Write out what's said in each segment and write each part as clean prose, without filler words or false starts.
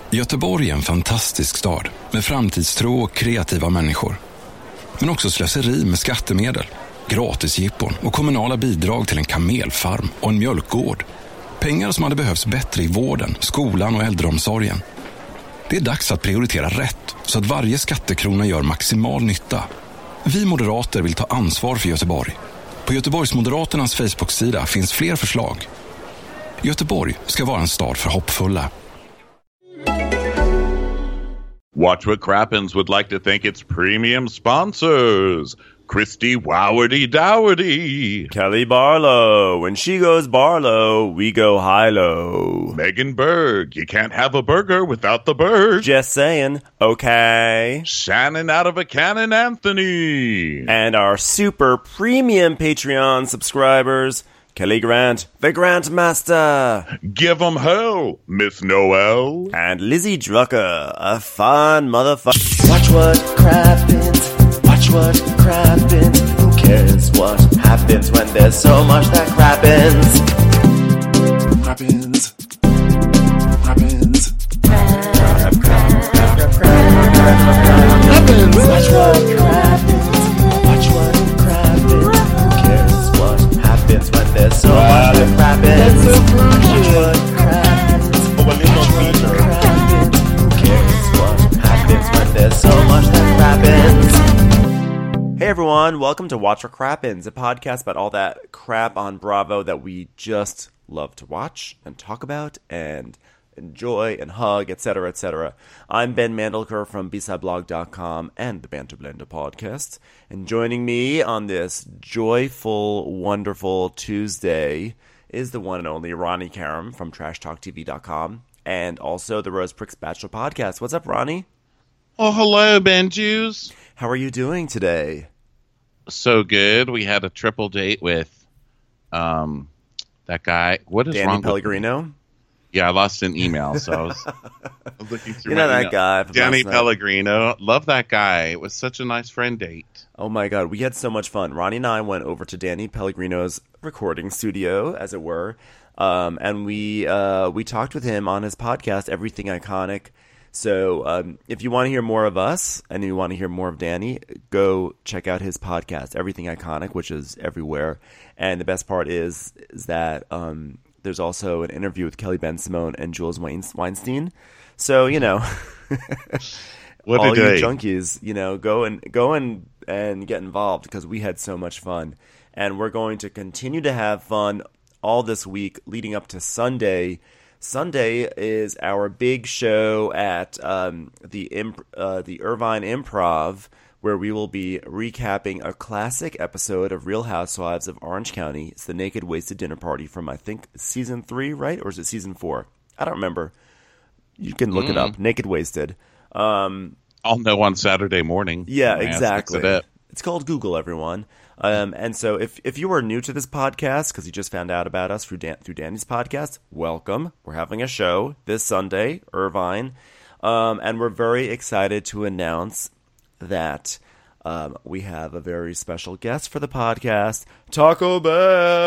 Göteborg är en fantastisk stad med framtidstro och kreativa människor. Men också slöseri med skattemedel, gratisjippon och kommunala bidrag till en kamelfarm och en mjölkgård. Pengar som hade behövts bättre i vården, skolan och äldreomsorgen. Det är dags att prioritera rätt så att varje skattekrona gör maximal nytta. Vi moderater vill ta ansvar för Göteborg. På Göteborgsmoderaternas Facebook-sida finns fler förslag. Göteborg ska vara en stad för hoppfulla. Watch What Crappens would like to thank its premium sponsors. Christy Wowardy Dowardy. Kelly Barlow. When she goes Barlow, we go high-low. Megan Berg. You can't have a burger without the bird. Just saying, okay. Shannon out of a cannon Anthony. And our super premium Patreon subscribers, Kelly Grant, the Grant Master. Give 'em hell, Miss Noel. And Lizzie Drucker, a fun motherfucker. Watch what crappens. Watch what crappens. Who cares what happens when there's so much that crappens? Crappens. Crappens. Crappens. Watch what crappens. Watch what crappens. Who cares what happens when there's so much that crappens? Watch what crappens. Watch what crappens. Who cares what happens when there's so much that crappens? Hey everyone, welcome to Watch What Crappens, a podcast about all that crap on Bravo that we just love to watch and talk about and enjoy and hug, etc., etc. I'm Ben Mandelker from BSideBlog.com and the Banter Blender podcast. And joining me on this joyful, wonderful Tuesday is the one and only Ronnie Karam from TrashTalkTV.com and also the Rose Pricks Bachelor podcast. What's up, Ronnie? Oh, hello, Benjus. How are you doing today? So good. We had a triple date with that guy. What is Danny wrong Pellegrino? with Yeah, I lost an email, so I was looking through You know my that email. guy from Danny last night. Pellegrino. Love that guy. It was such a nice friend date. Oh my god, we had so much fun. Ronnie and I went over to Danny Pellegrino's recording studio, as it were, and we talked with him on his podcast, Everything Iconic. So if you want to hear more of us and you want to hear more of Danny, go check out his podcast, Everything Iconic, which is everywhere. And the best part is that there's also an interview with Kelly Ben-Simone and Jules Weinstein. So, you know, What all a you day. junkies, you know, go and get involved because we had so much fun. And we're going to continue to have fun all this week leading up to Sunday. Sunday is our big show at the Irvine Improv, where we will be recapping a classic episode of Real Housewives of Orange County. It's the Naked Wasted Dinner Party from, I think, season 3, right? Or is it season 4? I don't remember. You can look it up. Naked Wasted. I'll know on Saturday morning. Yeah, My ass exactly. looks at it. It's called Google, everyone. And so if you are new to this podcast, because you just found out about us through Danny's podcast, welcome. We're having a show this Sunday, Irvine. And we're very excited to announce that we have a very special guest for the podcast, Taco Bell.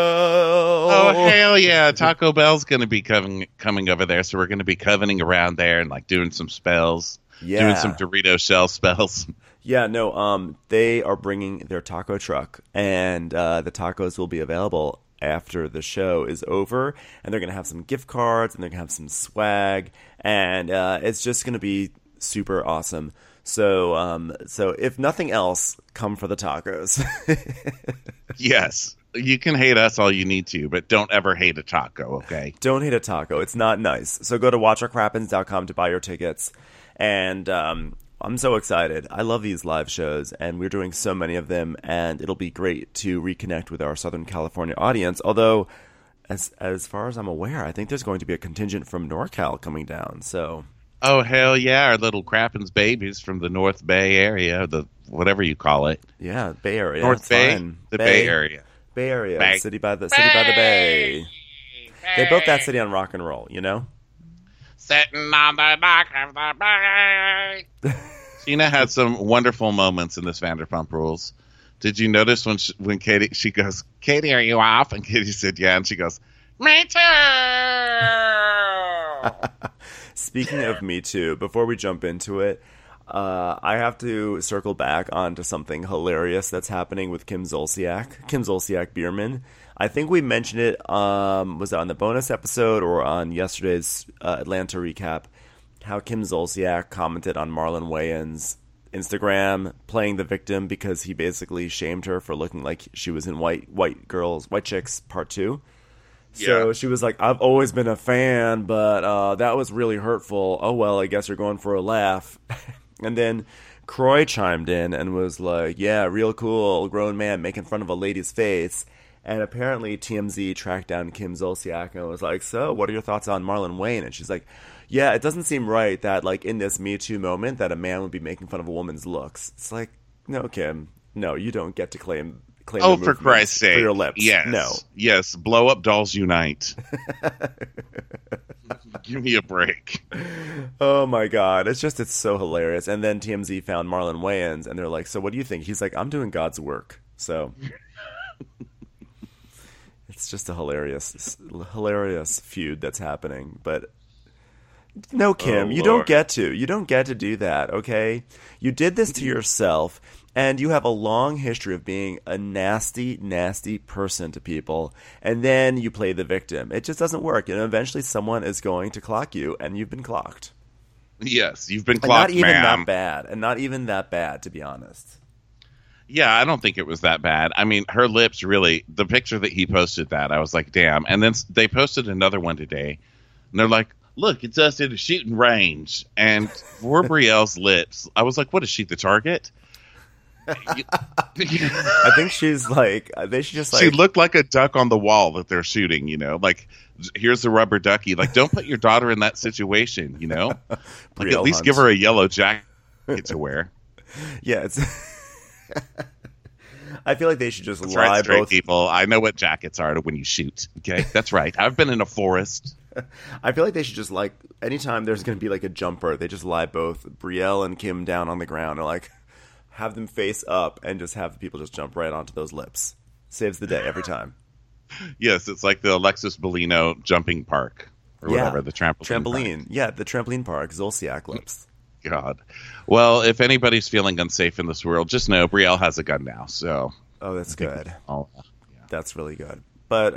Oh, hell yeah. Taco Bell's going to be coming over there, so we're going to be covening around there and like doing some spells. Yeah. Doing some Dorito shell spells. Yeah, no, they are bringing their taco truck, and the tacos will be available after the show is over, and they're going to have some gift cards, and they're going to have some swag, and it's just going to be super awesome. So if nothing else, come for the tacos. Yes. You can hate us all you need to, but don't ever hate a taco, okay? Don't hate a taco. It's not nice. So go to watchwhatcrappens.com to buy your tickets, and I'm so excited. I love these live shows, and we're doing so many of them, and it'll be great to reconnect with our Southern California audience. Although, as far as I'm aware, I think there's going to be a contingent from NorCal coming down. So, Oh, hell yeah. Our little Crappens babies from the North Bay area, the whatever you call it. yeah, Bay Area. North it's Bay? fine. The Bay Area. Bay Area. Bay. City by the Bay. They built that city on rock and roll, you know? Sitting on the dock of the bay. Tina had some wonderful moments in this Vanderpump Rules. Did you notice when Katie, she goes, Katie, are you off? And Katie said, yeah. And she goes, me too. Speaking of Me Too, before we jump into it, I have to circle back onto something hilarious that's happening with Kim Zolciak Biermann. I think we mentioned it, was it on the bonus episode or on yesterday's Atlanta recap, how Kim Zolciak commented on Marlon Wayans' Instagram playing the victim because he basically shamed her for looking like she was in White Chicks Part 2. So she was like, I've always been a fan, but that was really hurtful. Oh, well, I guess you're going for a laugh. And then Croy chimed in and was like, yeah, real cool, grown man making fun of a lady's face. And apparently TMZ tracked down Kim Zolciak and was like, so what are your thoughts on Marlon Wayne? And she's like, yeah, it doesn't seem right that, like, in this Me Too moment that a man would be making fun of a woman's looks. It's like, no, Kim, no, you don't get to claim oh, for Christ's sake. For your lips. Yes. No. Yes, blow up dolls unite. Give me a break. Oh my God. It's so hilarious. And then TMZ found Marlon Wayans and they're like, so what do you think? He's like, I'm doing God's work. So it's just a hilarious feud that's happening. But no, Kim, you don't get to. You don't get to do that, okay? You did this to yourself. And you have a long history of being a nasty, nasty person to people. And then you play the victim. It just doesn't work. And eventually someone is going to clock you, and you've been clocked. Yes, you've been clocked, and not even ma'am. that bad. And not even that bad, to be honest. Yeah, I don't think it was that bad. I mean, her lips really, the picture that he posted that, I was like, damn. And then they posted another one today. And they're like, look, it's us at a shooting range. And for Brielle's lips, I was like, what is she, the target? I think she's like, they should just like. She looked like a duck on the wall that they're shooting, you know, like here's the rubber ducky. Like, don't put your daughter in that situation, you know, like at least give her a yellow jacket to wear. Yeah, it's. I feel like they should just that's lie right, straight both people. I know what jackets are when you shoot. Okay, that's right. I've been in a forest. I feel like they should just like anytime there's going to be like a jumper, they just lie both Brielle and Kim down on the ground and like. Have them face up and just have the people just jump right onto those lips. Saves the day every time. Yes, it's like the Alexis Bellino jumping park or whatever, the trampoline park. Yeah, the trampoline park, Zolciak lips. God. Well, if anybody's feeling unsafe in this world, just know Brielle has a gun now. So. Oh, that's good. Yeah. That's really good. But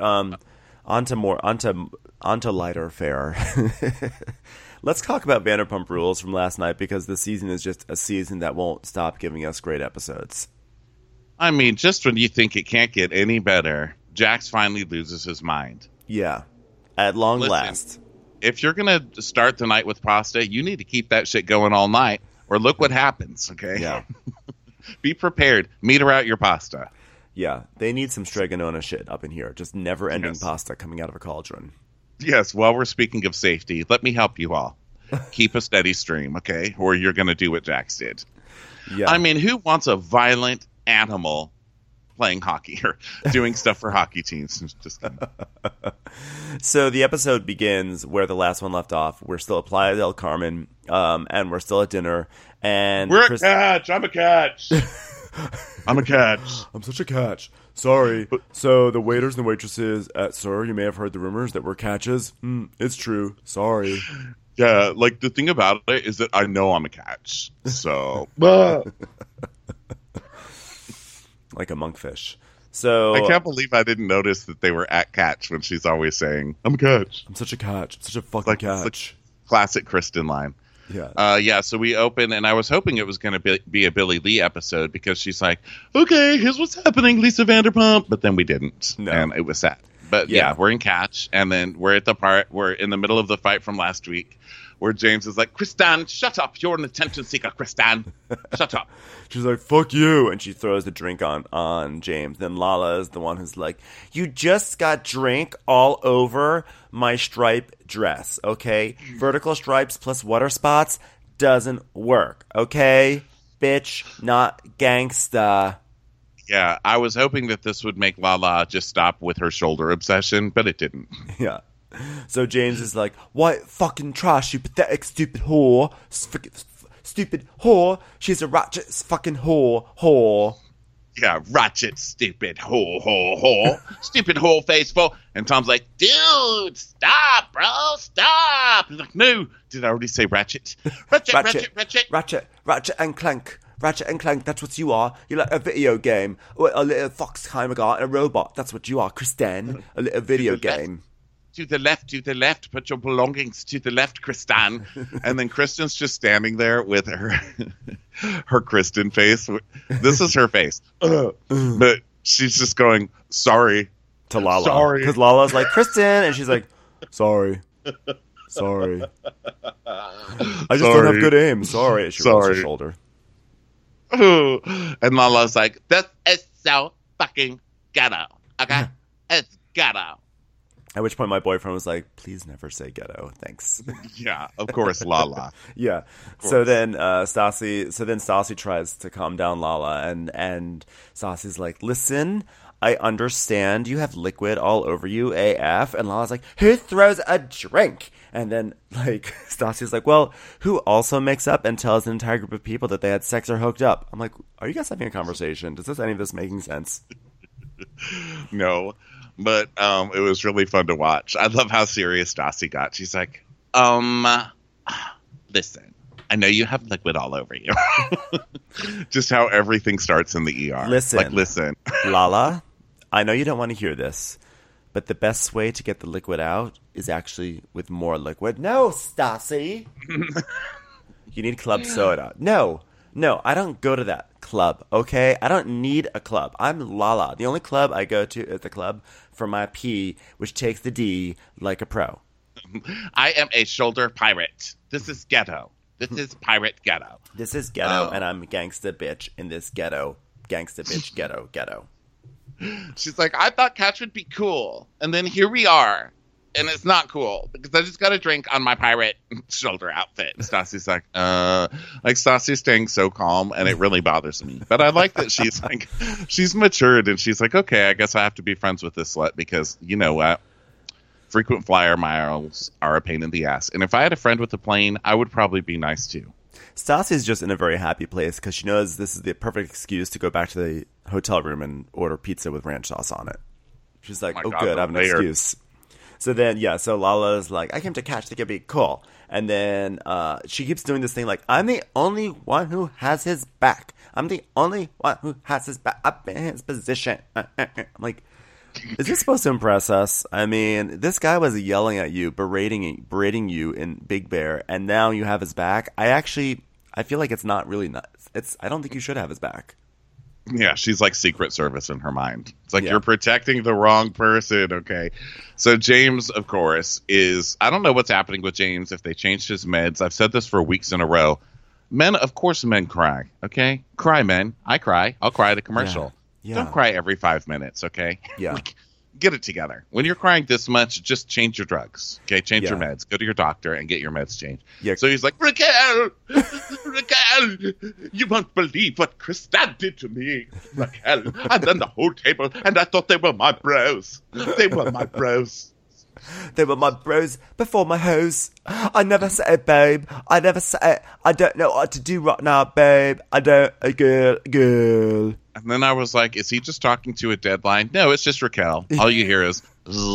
onto lighter fare. Let's talk about Vanderpump Rules from last night because the season is just a season that won't stop giving us great episodes. I mean, just when you think it can't get any better, Jax finally loses his mind. Yeah, at long last. If you're going to start the night with pasta, you need to keep that shit going all night or look what happens, okay? Yeah. Be prepared. Meter out your pasta. Yeah, they need some Stregonona shit up in here. Just never-ending pasta coming out of a cauldron. Yes, while we're speaking of safety, let me help you all. Keep a steady stream, okay? Or you're going to do what Jax did. Yeah. I mean, who wants a violent animal playing hockey or doing stuff for hockey teams? Just kidding. So the episode begins where the last one left off. We're still at Playa del Carmen, and we're still at dinner. And we're a catch. I'm a catch. I'm a catch. I'm such a catch. Sorry. So the waiters and waitresses at Sir, you may have heard the rumors that we're catches. It's true. Sorry. Yeah, like the thing about it is that I know I'm a catch. So like a monkfish. So I can't believe I didn't notice that they were at catch when she's always saying, I'm a catch. I'm such a catch. I'm such a fucking catch. Like classic Kristen line. Yeah. So we open, and I was hoping it was going to be a Billie Lee episode because she's like, okay, here's what's happening, Lisa Vanderpump. But then we didn't. No. And it was sad. But yeah, we're in catch, and then we're in the middle of the fight from last week where James is like, Kristen, shut up. You're an attention seeker, Kristen. Shut up. She's like, fuck you. And she throws the drink on James. Then Lala is the one who's like, you just got drink all over my stripe dress, okay? Vertical stripes plus water spots doesn't work, okay? Bitch, not gangsta. Yeah, I was hoping that this would make Lala just stop with her shoulder obsession, but it didn't. Yeah. So James is like, what fucking trash, you pathetic, stupid whore. Stupid whore. She's a righteous fucking whore. Yeah, Ratchet, stupid ho, stupid whole faceful. And Tom's like, dude, stop, bro, stop. He's like, no, did I already say Ratchet? Ratchet and Clank. Ratchet and Clank, that's what you are. You're like a video game. Or a little fox timer and a robot. That's what you are, Kristen. A little video game. To the left, put your belongings to the left, Kristen. And then Kristen's just standing there with her Kristen face. This is her face. But she's just going, sorry. To Lala. Sorry. Because Lala's like, Kristen. And she's like, sorry. I just don't have good aim. Sorry. She rolls her shoulder. And Lala's like, this is so fucking ghetto. Okay? It's ghetto. At which point my boyfriend was like, please never say ghetto. Thanks. Yeah, of course, Lala. Yeah. So then Stassi tries to calm down Lala and Stassi's like, listen, I understand you have liquid all over you, AF. And Lala's like, who throws a drink? And then like Stassi's like, well, who also makes up and tells an entire group of people that they had sex or hooked up? I'm like, are you guys having a conversation? Does any of this making sense? No. But it was really fun to watch. I love how serious Stassi got. She's like, listen, I know you have liquid all over you. Just how everything starts in the ER. Listen. Lala, I know you don't want to hear this, but the best way to get the liquid out is actually with more liquid. No, Stassi. You need club soda. No, I don't go to that club, okay? I don't need a club. I'm Lala. The only club I go to is the club for my P, which takes the D like a pro. I am a shoulder pirate. This is ghetto. This is pirate ghetto. This is ghetto, and I'm gangsta bitch in this ghetto. Gangsta bitch ghetto. She's like, I thought Catch would be cool. And then here we are. And it's not cool because I just got a drink on my pirate shoulder outfit. Stassi's like Stassi's staying so calm, and it really bothers me. But I like that she's matured, and she's like, okay, I guess I have to be friends with this slut because you know what? Frequent flyer miles are a pain in the ass. And if I had a friend with a plane, I would probably be nice too. Stassi's just in a very happy place because she knows this is the perfect excuse to go back to the hotel room and order pizza with ranch sauce on it. She's like, God, good, I have an excuse. So then, so Lala's like, I came to Catch to get be cool. And then she keeps doing this thing like, I'm the only one who has his back. I'm the only one who has his back up in his position. I'm like, is this supposed to impress us? I mean, this guy was yelling at you, berating you in Big Bear, and now you have his back. I feel like it's not really nuts. I don't think you should have his back. Yeah, she's like Secret Service in her mind. It's like, you're protecting the wrong person, okay? So James, of course, I don't know what's happening with James if they changed his meds. I've said this for weeks in a row. Men cry, okay? Cry, men. I cry. I'll cry at a commercial. Yeah. Don't cry every 5 minutes, okay? Yeah. Like, get it together. When you're crying this much, just change your drugs, okay? Change your meds. Go to your doctor and get your meds changed. Yeah. So he's like, Raquel, you won't believe what Kristen did to me, Raquel. And then the whole table, and I thought they were my bros. They were my bros. They were my bros before my hoes. I never said it, babe. I never said it. I don't know what to do right now, babe. I don't. Girl. And then I was like, is he just talking to a deadline? No, it's just Raquel. All you hear is...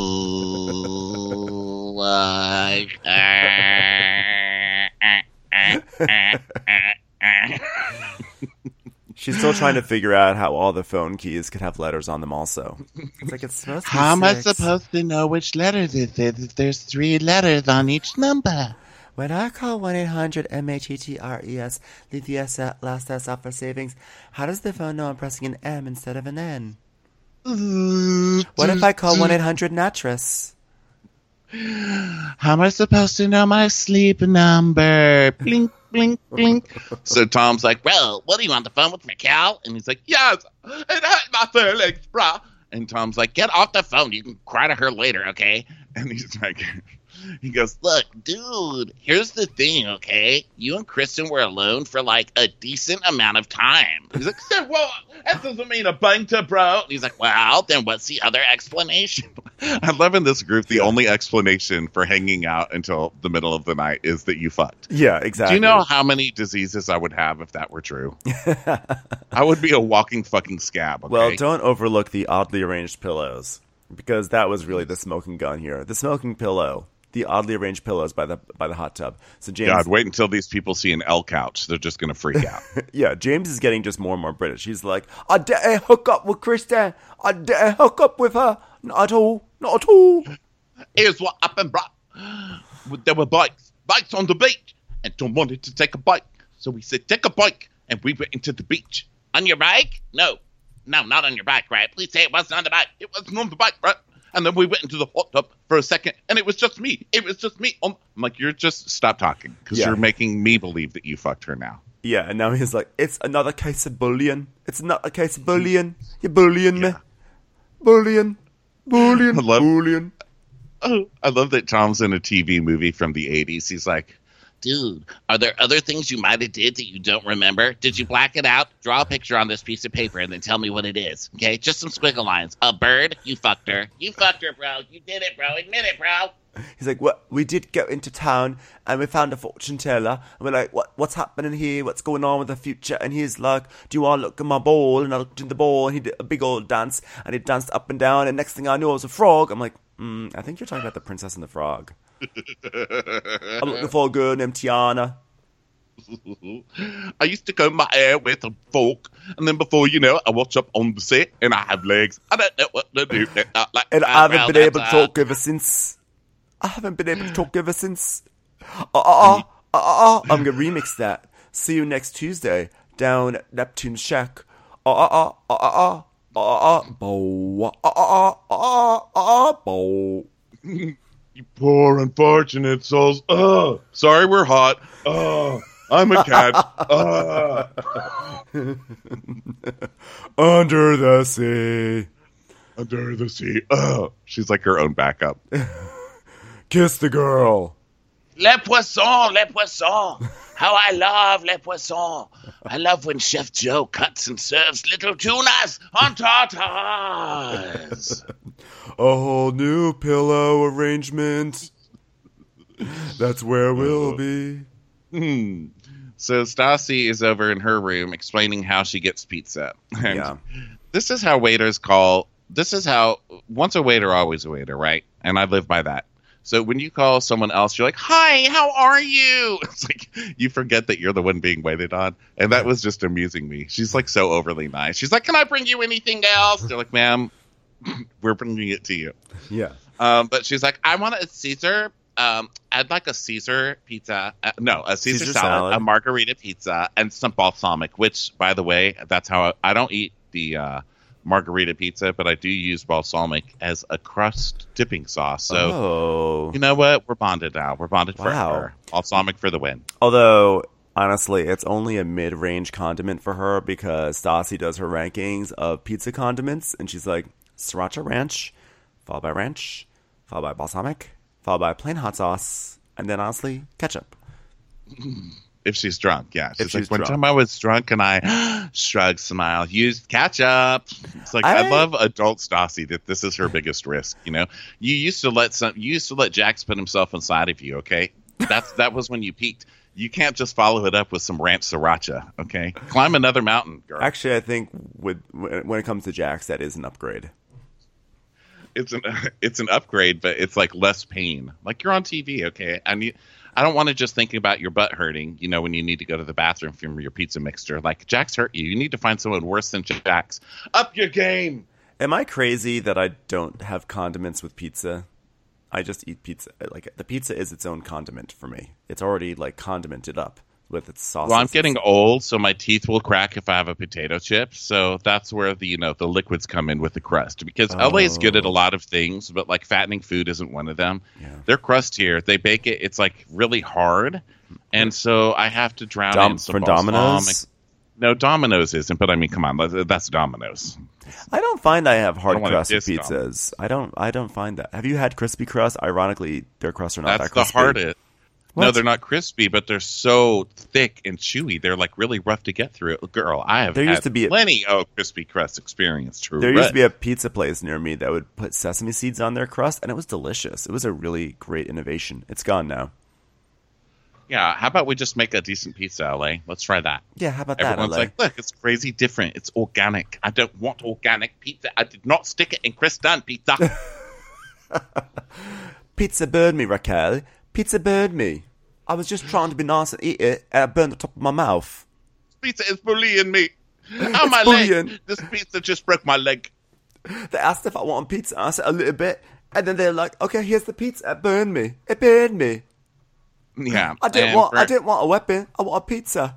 She's still trying to figure out how all the phone keys could have letters on them also. It's like, it's supposed to be How am I 6. supposed to know which letter this is if there's 3 letters on each number? When I call 1-800-MATTRES, leave the last S out for savings, how does the phone know I'm pressing an M instead of an N? What if I call 1-800-NATRESS? How am I supposed to know my sleep number? Blink, blink, blink. So Tom's like, well, what are you on the phone with Raquel? And he's like, yes, it hurt my feelings, brah. And Tom's like, get off the phone. You can cry to her later, okay? And he's like, He goes, look, dude, here's the thing, okay? You and Kristen were alone for like a decent amount of time. He's like, well, that doesn't mean a banter, bro. And he's like, well, then what's the other explanation? I love in this group, the only explanation for hanging out until the middle of the night is that you fucked. Yeah, exactly. Do you know how many diseases I would have if that were true? I would be a walking fucking scab, okay? Well, don't overlook the oddly arranged pillows, because that was really the smoking gun here. The smoking pillow, the oddly arranged pillows by the hot tub. So James, God, wait until these people see an L couch. They're just going to freak out. Yeah, James is getting just more and more British. He's like, I dare hook up with Kristen. I dare hook up with her. Not at all. Not at all. Here's what happened, bro. There were bikes on the beach, and Tom wanted to take a bike. So we said, take a bike, and we went into the beach. On your bike? No, not on your bike, right? Please say it wasn't on the bike. It wasn't on the bike, right? And then we went into the hot tub for a second, and it was just me. I'm like, you're just stop talking, because you're making me believe that you fucked her now. Yeah, and now he's like, it's another case of bullying. It's not a case of bullying. You're bullying me. Bullying. Bullying. Oh, I love that Tom's in a TV movie from the 80s. He's like, dude, are there other things you might have did that you don't remember? Did you black it out? Draw a picture on this piece of paper and then tell me what it is. Okay, just some squiggle lines. A bird? You fucked her. You fucked her, bro. You did it, bro. Admit it, bro. He's like, well, we did go into town and we found a fortune teller. And we're like, what's happening here? What's going on with the future? And he's like, do you want to look at my ball? And I looked in the ball and he did a big old dance. And he danced up and down. And next thing I knew, it was a frog. I'm like, I think you're talking about the Princess and the Frog. I'm looking for a girl named Tiana. I used to comb my hair with a fork, and then before you know it, I watch up on the set, and I have legs. I don't know what to do. And I haven't been able to talk ever since. I'm going to remix that. See you next Tuesday down at Neptune Shack. Bow. You poor unfortunate souls. Sorry we're hot. I'm a cat. Under the sea. Under the sea. She's like her own backup. Kiss the girl. Les poissons. How I love les poissons. I love when Chef Joe cuts and serves little tunas on tartars. A whole new pillow arrangement. That's where we'll be. So Stassi is over in her room explaining how she gets pizza. And this is how waiters call. This is how, once a waiter, always a waiter, right? And I live by that. So when you call someone else, you're like, hi, how are you? It's like you forget that you're the one being waited on. And that was just amusing me. She's like so overly nice. She's like, can I bring you anything else? They're like, ma'am, we're bringing it to you. Yeah. But she's like, I want a Caesar. I'd like a Caesar pizza. A Caesar salad, a margarita pizza, and some balsamic, which, by the way, that's how I don't eat the margarita pizza, but I do use balsamic as a crust dipping sauce. So, you know what? We're bonded now. We're bonded forever. Balsamic for the win. Although, honestly, it's only a mid-range condiment for her because Stassi does her rankings of pizza condiments, and she's like, sriracha ranch, followed by ranch, followed by balsamic, followed by plain hot sauce, and then, honestly, ketchup. If she's drunk, yeah. She's like, one time I was drunk and I smile, used ketchup. It's like, I love adult Stassi that this is her biggest risk, you know? You used to let Jax put himself inside of you, okay? That was when you peaked. You can't just follow it up with some ranch sriracha, okay? Climb another mountain, girl. Actually, I think when it comes to Jax, that is an upgrade. It's an upgrade, but it's like less pain. Like you're on TV, okay? I don't want to just think about your butt hurting, you know, when you need to go to the bathroom from your pizza mixture. Like, Jax hurt you. You need to find someone worse than Jax. Up your game! Am I crazy that I don't have condiments with pizza? I just eat pizza. Like, the pizza is its own condiment for me. It's already, like, condimented up with its sauce. Well, I'm getting old, so my teeth will crack if I have a potato chip. So that's where the liquids come in with the crust. Because LA is good at a lot of things, but like fattening food isn't one of them. Yeah. Their crust here, they bake it. It's like really hard, and so I have to drown it in some from Domino's. No, Domino's isn't, but I mean, come on, that's Domino's. I don't find I have hard I don't wanna crust diss pizzas. I don't find that. Have you had crispy crust? Ironically, their crusts are not That's that the crispy. hardest. No, What? they're not crispy, but they're so thick and chewy. They're like really rough to get through. Girl, I have There had used to be plenty of crispy crust experience. True. There used to be a pizza place near me that would put sesame seeds on their crust, and it was delicious. It was a really great innovation. It's gone now. Yeah, how about we just make a decent pizza, LA? Let's try that. Yeah, how about Everyone's that, LA? like, look, it's crazy different. It's organic. I don't want organic pizza. I did not stick it in Chris Dunn pizza. Pizza burned me, Raquel. Pizza burned me. I was just trying to be nice and eat it, and it burned the top of my mouth. Pizza is bullying me. Oh, my bullying. leg. This pizza just broke my leg. They asked if I wanted pizza. I said a little bit, and then they're like, "Okay, here's the pizza. It burned me. It burned me. Yeah. I didn't want a weapon. I want a pizza."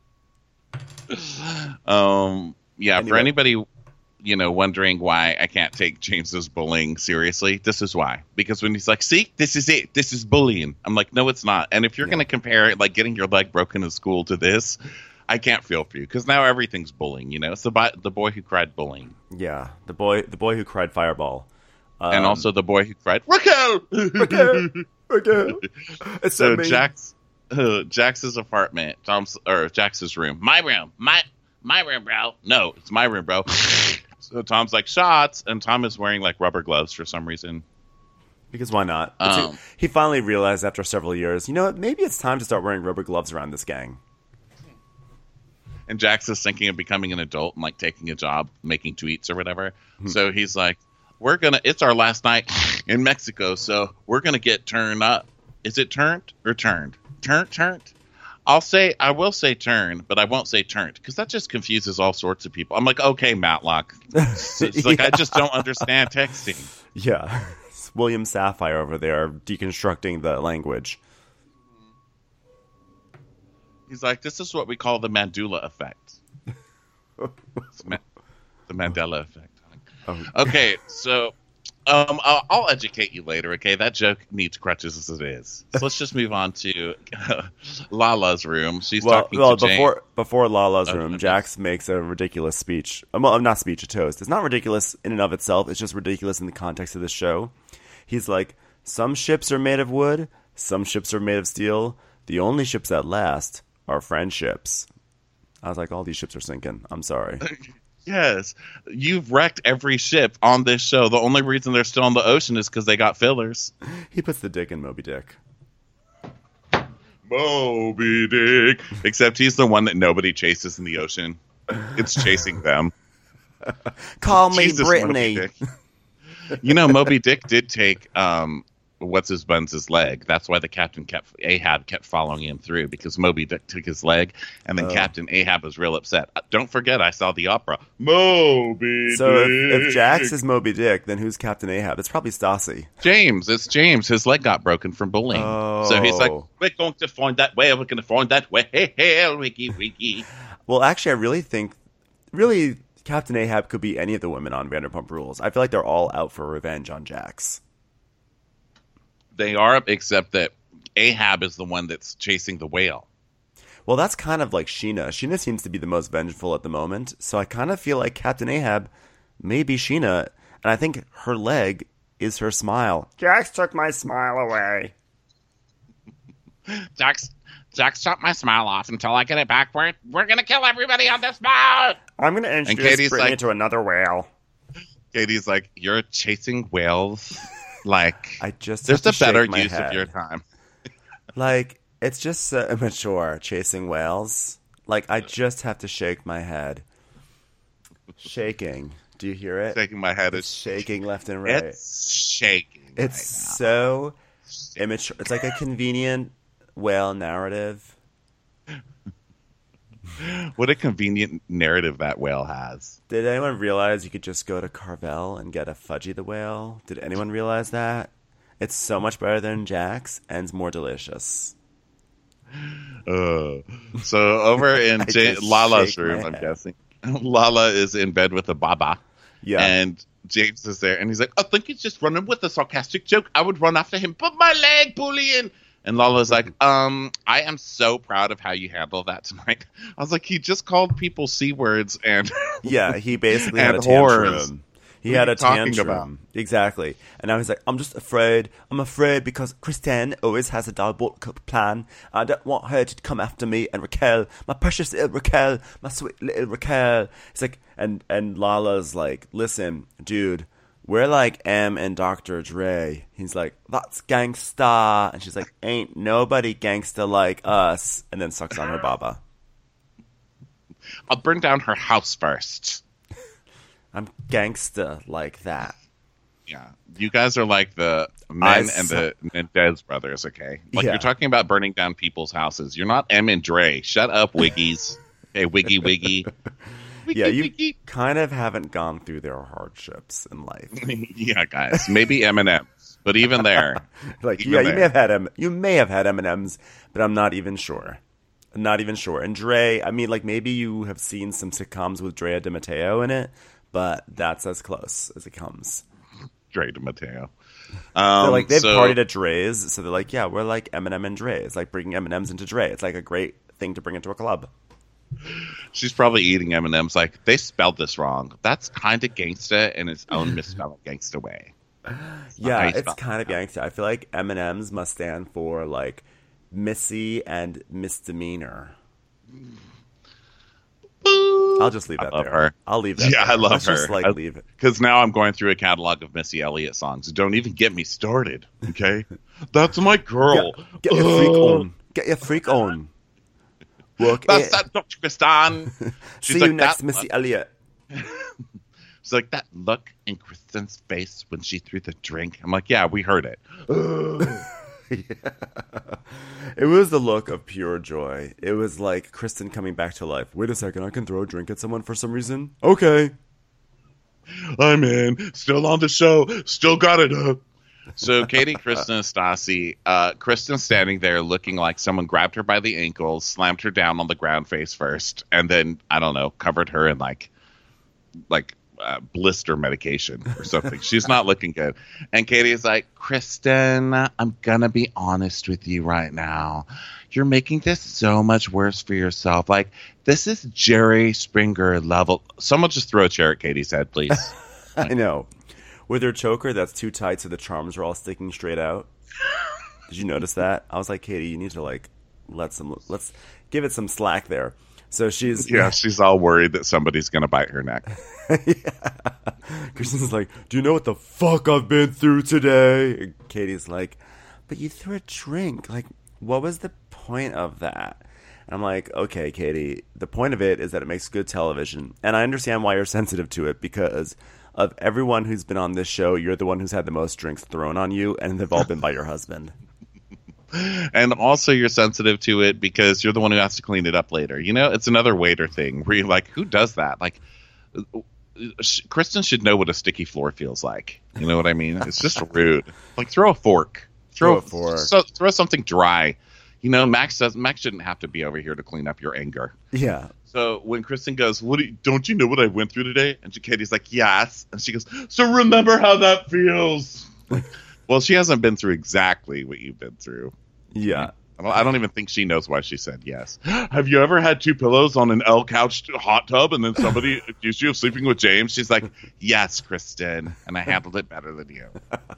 Yeah, for Anyway. anybody, wondering why I can't take James's bullying seriously, this is why. Because when he's like, see, this is it. This is bullying. I'm like, no, it's not. And if you're going to compare it, like getting your leg broken in school to this, I can't feel for you. Because now everything's bullying, It's the boy who cried bullying. Yeah, the boy who cried fireball, And also the boy who cried, Raquel! Raquel. It's So mean. Jax's apartment, Jax's room. My room, bro. No, it's my room, bro. So Tom's like, shots, and Tom is wearing like rubber gloves for some reason. Because why not? Um, He finally realized after several years, you know what? Maybe it's time to start wearing rubber gloves around this gang. And Jax is thinking of becoming an adult and like taking a job, making tweets or whatever. So he's like, it's our last night in Mexico, so we're gonna get turned up. Is it turned or turned? Turned? I will say turned, but I won't say turned because that just confuses all sorts of people. I'm like, okay, Matlock. It's like, I just don't understand texting. Yeah. It's William Sapphire over there deconstructing the language. He's like, this is what we call the Mandela effect. The Mandela effect. Okay, so I'll educate you later, okay? That joke needs crutches as it is. So let's just move on to Lala's room. She's talking to Jane. Before Lala's room, goodness. Jax makes a ridiculous speech. Well, not speech, a toast. It's not ridiculous in and of itself. It's just ridiculous in the context of the show. He's like, some ships are made of wood, some ships are made of steel. The only ships that last are friendships. I was like, all these ships are sinking. I'm sorry. Yes, you've wrecked every ship on this show. The only reason they're still on the ocean is because they got fillers. He puts the dick in Moby Dick. Moby Dick. Except he's the one that nobody chases in the ocean. It's chasing them. Call me Jesus, Brittany. Moby Dick. Moby Dick did take what's his buns' leg. That's why the captain Ahab kept following him through, because Moby Dick took his leg, and then Captain Ahab was real upset. Don't forget, I saw the opera. Moby So Dick. if Jax is Moby Dick, then who's Captain Ahab? It's probably Stassi. James, it's James. His leg got broken from bullying. So he's like, Oh. we're going to find that whale. We're going to find that whale. Wiki, wiki. Well, actually, I really think, Captain Ahab could be any of the women on Vanderpump Rules. I feel like they're all out for revenge on Jax. They are, except that Ahab is the one that's chasing the whale. Well, that's kind of like Sheena. Sheena seems to be the most vengeful at the moment, so I kind of feel like Captain Ahab may be Sheena, and I think her leg is her smile. Jax took my smile away. Jax chopped my smile off until I get it back. We're going to kill everybody on this boat. I'm going to introduce Katie's Brittany like- to another whale. Katie's like, you're chasing whales? Like, I just there's have a to better shake my use head. of your time. Like, it's just so immature chasing whales. Like, I just have to shake my head. Shaking. Do you hear it? Shaking my head. It's shaking left and right. It's shaking. It's so immature. It's like a convenient whale narrative. What a convenient narrative that whale has. Did anyone realize you could just go to Carvel and get a Fudgy the Whale? Did anyone realize that? It's so much better than Jack's and it's more delicious. So over in just Lala's shake my room, I'm head. guessing, Lala is in bed with a baba. Yeah. And James is there, and he's like, I think he's just running with a sarcastic joke. I would run after him, but my leg, bullying. And Lala's like, I am so proud of how you handled that tonight. I was like, he just called people C words and Yeah, he basically and had a tantrum. whores. He What had are a you talking tantrum. about? Exactly. And now he's like, I'm just afraid. I'm afraid because Kristen always has a diabolical plan. I don't want her to come after me and Raquel, my precious little Raquel, my sweet little Raquel. It's like, and Lala's like, listen, dude, we're like M and Dr. Dre. He's like, that's gangsta. And she's like, ain't nobody gangsta like us. And then sucks on her baba. I'll burn down her house first. I'm gangsta like that. Yeah, you guys are like the men and the Mendez brothers, okay? Like, Yeah. you're talking about burning down people's houses. You're not M and Dre. Shut up, Wiggies. Hey, Wiggy. Wiggy, Yeah, you Wiggy. kind of haven't gone through their hardships in life. Yeah, guys. Maybe M&M's, but even there. Like, even yeah, there. you may have had M&Ms, but I'm not even sure. I'm not even sure. And Dre, I mean, like, maybe you have seen some sitcoms with Drea De Matteo in it, but that's as close as it comes. Dre De Matteo. They're like, they've so- partied at Dre's, so they're like, yeah, we're like Eminem and Dre. It's like bringing M&Ms into Dre. It's like a great thing to bring into a club. She's probably eating M&M's like, they spelled this wrong. That's kind of gangsta in its own misspelled gangsta way. Yeah, nice it's stuff. kind of gangsta. I feel like M&M's must stand for, like, missy and misdemeanor. I'll just leave that love there. her. I'll leave that Yeah, there. I love Let's her. just, like, leave it. Because now I'm going through a catalog of Missy Elliott songs. Don't even get me started, okay? That's my girl. Get your freak on. Get your freak on. Work That's it. that Dr. Kristan. See you next, Missy Elliott. She's like, that look in Kristen's face when she threw the drink. I'm like, yeah, we heard it. It was the look of pure joy. It was like Kristen coming back to life. Wait a second, I can throw a drink at someone for some reason? Okay. I'm in. Still on the show. Still got it up. So Katie, Kristen, and Stassi. Kristen's standing there looking like someone grabbed her by the ankles, slammed her down on the ground face first, and then, I don't know, covered her in like blister medication or something. She's not looking good. And Katie's like, Kristen, I'm gonna be honest with you right now. You're making this so much worse for yourself. Like, this is Jerry Springer level. Someone just throw a chair at Katie's head, please. I know. With her choker that's too tight so the charms are all sticking straight out. Did you notice that? I was like, Katie, you need to like let's give it some slack there. So she's Yeah, she's all worried that somebody's gonna bite her neck. Kristen's like, do you know what the fuck I've been through today? And Katie's like, but you threw a drink. Like, what was the point of that? And I'm like, okay, Katie, the point of it is that it makes good television. And I understand why you're sensitive to it, because of everyone who's been on this show, you're the one who's had the most drinks thrown on you, and they've all been by your husband. And also you're sensitive to it because you're the one who has to clean it up later. You know, it's another waiter thing where you're like, who does that? Like, Kristen should know what a sticky floor feels like. You know what I mean? It's just rude. Like, throw a fork. Throw a fork. Throw something dry. You know, Max shouldn't have to be over here to clean up your anger. Yeah. So when Kristen goes, don't you know what I went through today? And Katie's like, yes. And she goes, so remember how that feels. Like, well, she hasn't been through exactly what you've been through. Yeah. I don't even think she knows why she said yes. Have you ever had two pillows on an L couch hot tub and then somebody accused you of sleeping with James? She's like, yes, Kristen. And I handled it better than you.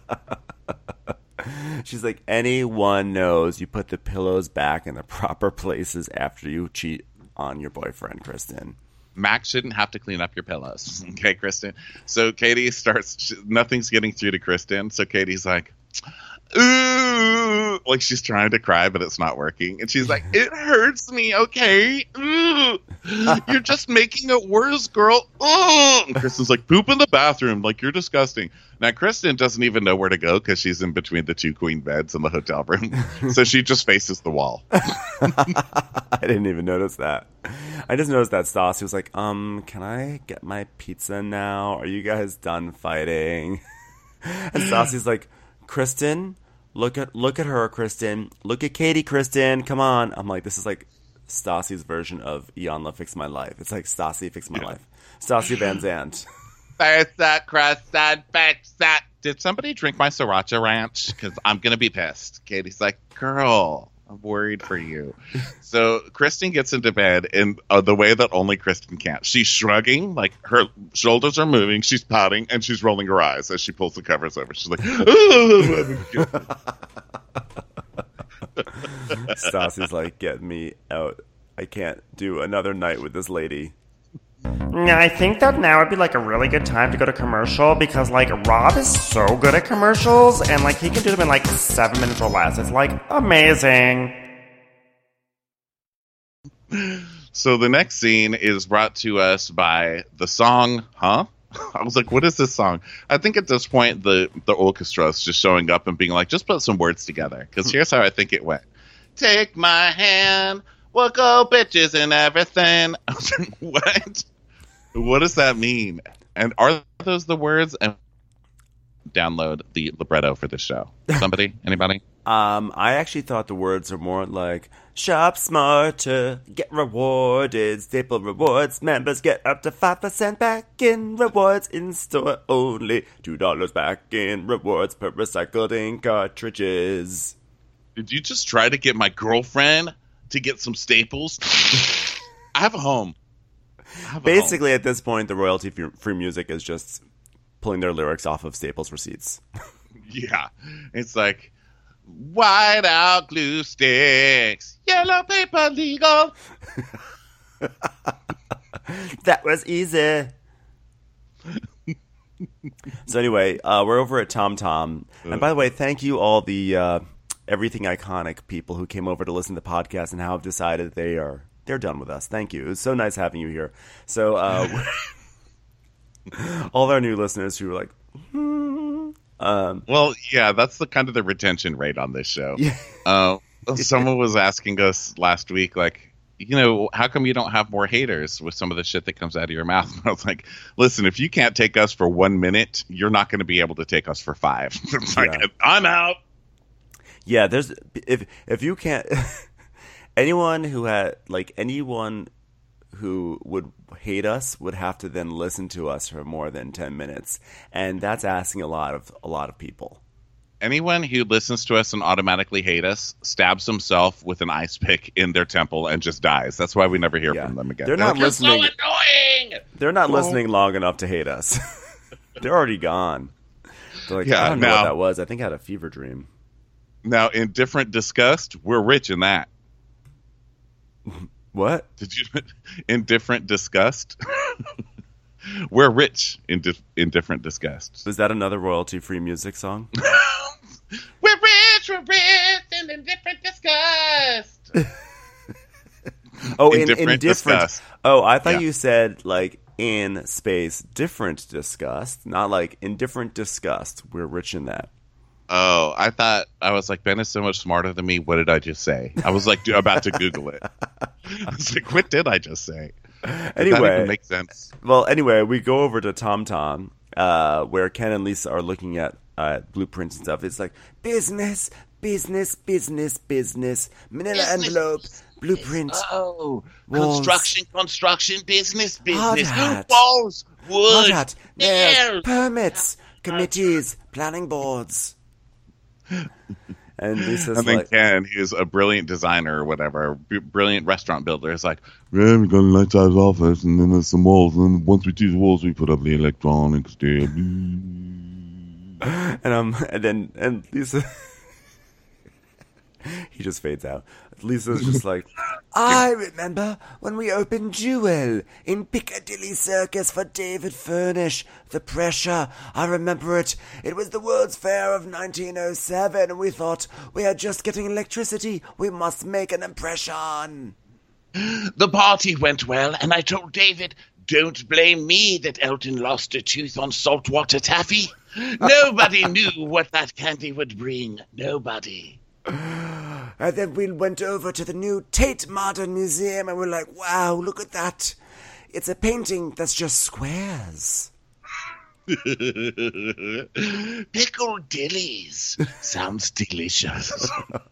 She's like, anyone knows you put the pillows back in the proper places after you cheat on your boyfriend, Kristen. Max shouldn't have to clean up your pillows. Okay, Kristen? So Katie nothing's getting through to Kristen. So Katie's like, ooh, like she's trying to cry, but it's not working. And she's like, it hurts me, okay? Ooh, you're just making it worse, girl. Ooh. And Kristen's like, poop in the bathroom. Like, you're disgusting. Now, Kristen doesn't even know where to go because she's in between the two queen beds in the hotel room. So she just faces the wall. I didn't even notice that. I just noticed that Stassi was like, can I get my pizza now? Are you guys done fighting? And Stassi's like, Kristen, look at her, Kristen. Look at Katie, Kristen. Come on. I'm like, this is like Stassi's version of Iyanla Fix My Life. It's like Stassi Fix My Life. Stassi Van Zandt. Fix that, Kristen, fix that. Did somebody drink my sriracha ranch? Because I'm going to be pissed. Katie's like, Girl, I'm worried for you. So Kristen gets into bed in the way that only Kristen can. She's shrugging, like her shoulders are moving, she's pouting, and she's rolling her eyes as she pulls the covers over. She's like, Stassi's like, get me out. I can't do another night with this lady. Yeah, I think that now would be like a really good time to go to commercial because like Rob is so good at commercials and like he can do them in like 7 minutes or less. It's like amazing. So the next scene is brought to us by the song, Huh? I was like, what is this song? I think at this point the orchestra is just showing up and being like, just put some words together. Because here's how I think it went. Take my hand, we'll go bitches and everything. I was like, what? What does that mean? And are those the words? And download the libretto for this show. Somebody? Anybody? I actually thought the words are more like, shop smarter, get rewarded, staple rewards, members get up to 5% back in rewards in store only, $2 back in rewards per recycled ink cartridges. Did you just try to get my girlfriend to get some staples? I have a home. Basically, at this point, the royalty-free music is just pulling their lyrics off of Staples receipts. Yeah. It's like, white out glue sticks, yellow paper legal. That was easy. So anyway, we're over at Tom Tom. And by the way, thank you all the Everything Iconic people who came over to listen to the podcast and how have decided they're done with us. Thank you. It was so nice having you here. So all of our new listeners who were like, well, yeah, that's the kind of the retention rate on this show. Yeah. Someone was asking us last week, like, you know, how come you don't have more haters with some of the shit that comes out of your mouth? And I was like, listen, if you can't take us for 1 minute, you're not going to be able to take us for 5. It's like, I'm out. Yeah, there's if you can't anyone who would hate us would have to then listen to us for more than 10 minutes, and that's asking a lot of people. Anyone who listens to us and automatically hate us stabs himself with an ice pick in their temple and just dies. That's why we never hear from them again. They're not listening. So annoying. They're not listening long enough to hate us. They're already gone. They're like, yeah, I don't know what that was. I think I had a fever dream. Now, in different disgust, we're rich in that. What? Did you? In different disgust, we're rich in different disgust. Was that another royalty-free music song? We're rich, and in different disgust. Oh, in in different disgust. Oh, I thought you said like in space different disgust, not like in different disgust. We're rich in that. Oh, I was like, Ben is so much smarter than me. What did I just say? I was like about to Google it. I was like, what did I just say? Anyway, that even makes sense. Well, anyway, we go over to Tom Tom, where Ken and Lisa are looking at blueprints and stuff. It's like business, business, business, business, manila envelope, blueprints. Oh, walls, construction, business, hard hat, walls, wood, hard hat, nails, permits, committees, planning boards. And Lisa's and then like, Ken, who's a brilliant designer or whatever, brilliant restaurant builder, is like, yeah, we got a nice size office, and then there's some walls, and once we do the walls, we put up the electronics there. And Lisa, he just fades out. Lisa's just like, I remember when we opened Jewel in Piccadilly Circus for David Furnish. The pressure, I remember it. It was the World's Fair of 1907, and we thought, we are just getting electricity. We must make an impression. The party went well, and I told David, don't blame me that Elton lost a tooth on saltwater taffy. Nobody knew what that candy would bring. Nobody. And then we went over to the new Tate Modern Museum, and we're like, wow, look at that. It's a painting that's just squares. Pickled dillies. Sounds delicious.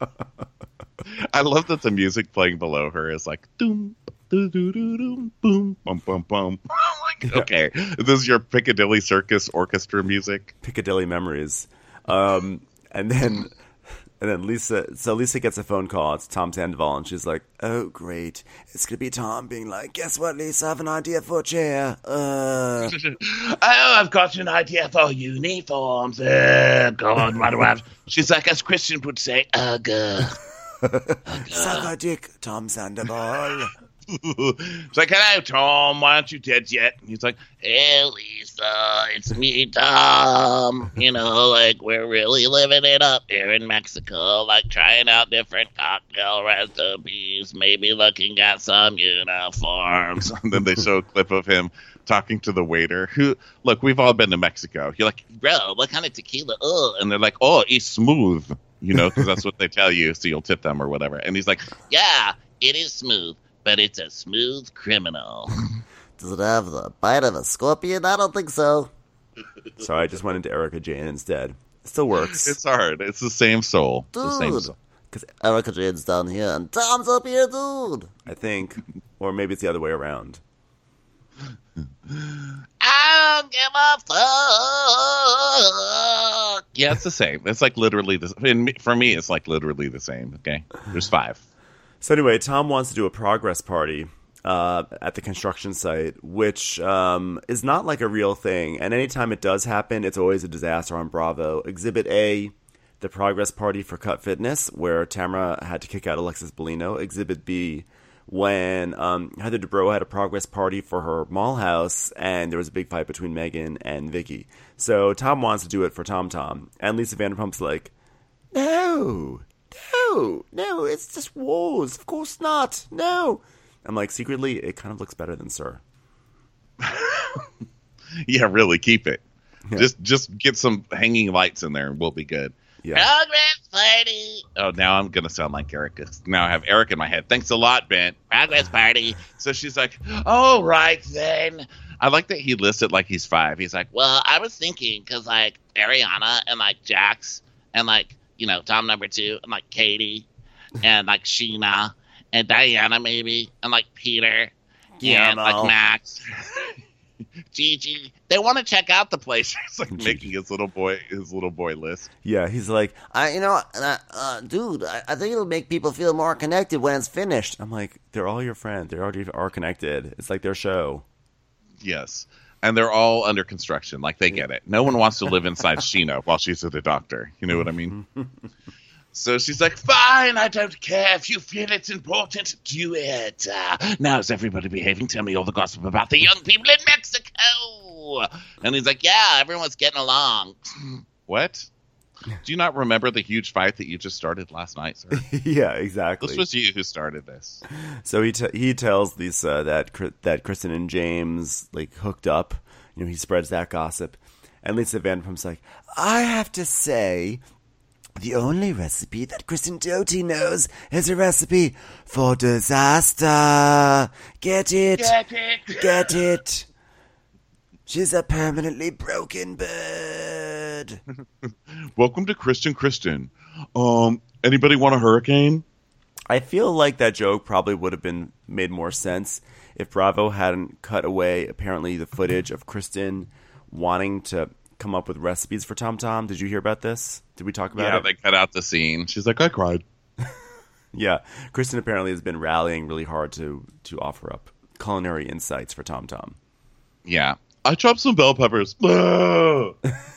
I love that the music playing below her is like, doom, doo doo doo doom, boom, bum, bum, bum. Like, okay, this is your Piccadilly Circus orchestra music. Piccadilly memories. And then And then Lisa gets a phone call. It's Tom Sandoval, and she's like, "Oh, great! It's gonna be Tom being like, guess what, Lisa? I have an idea for a chair. Oh, I've got an idea for uniforms. God, what do I have? She's like, as Christian would say, ugh. Suck a dick, Tom Sandoval." It's like, hello, Tom. Why aren't you dead yet? And he's like, hey, Lisa, it's me, Tom. You know, like, we're really living it up here in Mexico, like trying out different cocktail recipes, maybe looking at some uniforms. And then they show a clip of him talking to the waiter who, look, we've all been to Mexico. You're like, bro, what kind of tequila? And they're like, oh, it's smooth, you know, because that's what they tell you, so you'll tip them or whatever. And he's like, yeah, it is smooth. But it's a smooth criminal. Does it have the bite of a scorpion? I don't think so. So I just went into Erica Jane instead. It still works. It's hard. It's the same soul. Dude. Because Erica Jane's down here and Tom's up here, dude. I think. Or maybe it's the other way around. I don't give a fuck. Yeah, it's the same. It's like literally for me, it's like literally the same. Okay? There's 5. So anyway, Tom wants to do a progress party at the construction site, which is not like a real thing. And anytime it does happen, it's always a disaster on Bravo. Exhibit A, the progress party for Cut Fitness, where Tamara had to kick out Alexis Bellino. Exhibit B, when Heather Dubrow had a progress party for her mall house, and there was a big fight between Megan and Vicky. So Tom wants to do it for Tom Tom. And Lisa Vanderpump's like, no, it's just walls. Of course not. No. I'm like, secretly, it kind of looks better than Sir. Yeah, really, keep it. Yeah. Just get some hanging lights in there and we'll be good. Yeah. Progress party. Oh, now I'm going to sound like Eric. Now I have Eric in my head. Thanks a lot, Ben. Progress party. So she's like, oh, right then. I like that he lists it like he's 5. He's like, well, I was thinking because, like, Ariana and, like, Jax and, like, you know, Tom number 2 and, like, Katie and, like, Sheena and Diana maybe and, like, Peter and, like, Max. Gigi, they want to check out the place. He's like making his little boy list. Yeah, he's like, Dude, I think it'll make people feel more connected when it's finished. I'm like, they're all your friends. They already are connected. It's like their show. Yes. And they're all under construction. Like, they get it. No one wants to live inside Sheena while she's at the doctor. You know what I mean? So she's like, fine, I don't care. If you feel it's important, do it. Now is everybody behaving? Tell me all the gossip about the young people in Mexico. And he's like, yeah, everyone's getting along. What? Do you not remember the huge fight that you just started last night, sir? Yeah, exactly. This was you who started this. So he tells Lisa that Kristen and James, like, hooked up. You know, he spreads that gossip. And Lisa Vanderpump's like, I have to say, the only recipe that Kristen Doty knows is a recipe for disaster. Get it? Get it? Get it? She's a permanently broken bird. Welcome to Kristen. Anybody want a hurricane? I feel like that joke probably would have been made more sense if Bravo hadn't cut away, apparently, the footage of Kristen wanting to come up with recipes for Tom Tom. Did you hear about this? Did we talk about it? Yeah, they cut out the scene. She's like, I cried. Yeah. Kristen apparently has been rallying really hard to offer up culinary insights for Tom Tom. Yeah. I chopped some bell peppers. A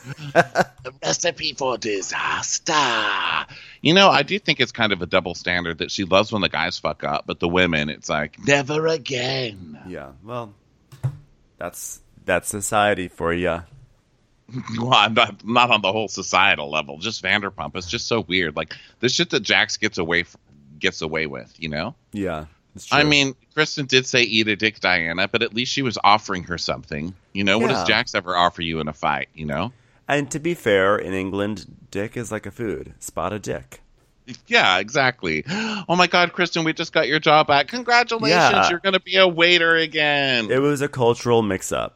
recipe for disaster. You know, I do think it's kind of a double standard that she loves when the guys fuck up, but the women, it's like, never again. Yeah, well, that's society for you. Well, I'm not on the whole societal level. Just Vanderpump. It's just so weird. Like, the shit that Jax gets away with, you know? Yeah. It's true. I mean, Kristen did say eat a dick, Diana, but at least she was offering her something. You know, what does Jax ever offer you in a fight, you know? And to be fair, in England, dick is like a food. Spot a dick. Yeah, exactly. Oh my God, Kristen, we just got your job back. Congratulations, Yeah. You're going to be a waiter again. It was a cultural mix-up.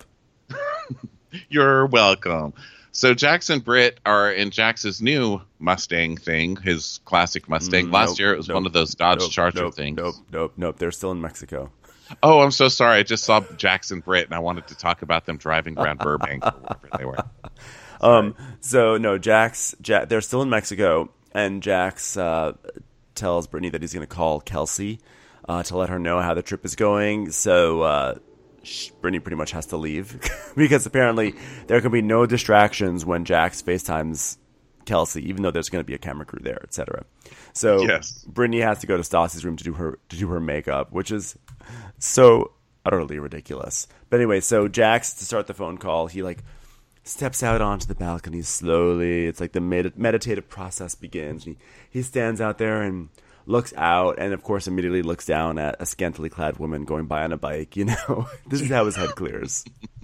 You're welcome. So Jax and Britt are in Jax's new Mustang thing, his classic Mustang. Last year it was one of those Dodge Charger things. Nope. They're still in Mexico. Oh, I'm so sorry. I just saw Jax and Britt, and I wanted to talk about them driving around Burbank or wherever they were. So no, Jax, they're still in Mexico, And Jax tells Brittany that he's going to call Kelsey to let her know how the trip is going. So Brittany pretty much has to leave because apparently there can be no distractions when Jax FaceTimes Kelsey, even though there's going to be a camera crew there, etc. So Yes. Brittany has to go to Stassi's room to do her makeup, which is so utterly ridiculous. But anyway, so Jax, to start the phone call, he like steps out onto the balcony slowly. It's like the meditative process begins. He stands out there and looks out, and of course immediately looks down at a scantily clad woman going by on a bike. This is how his head clears.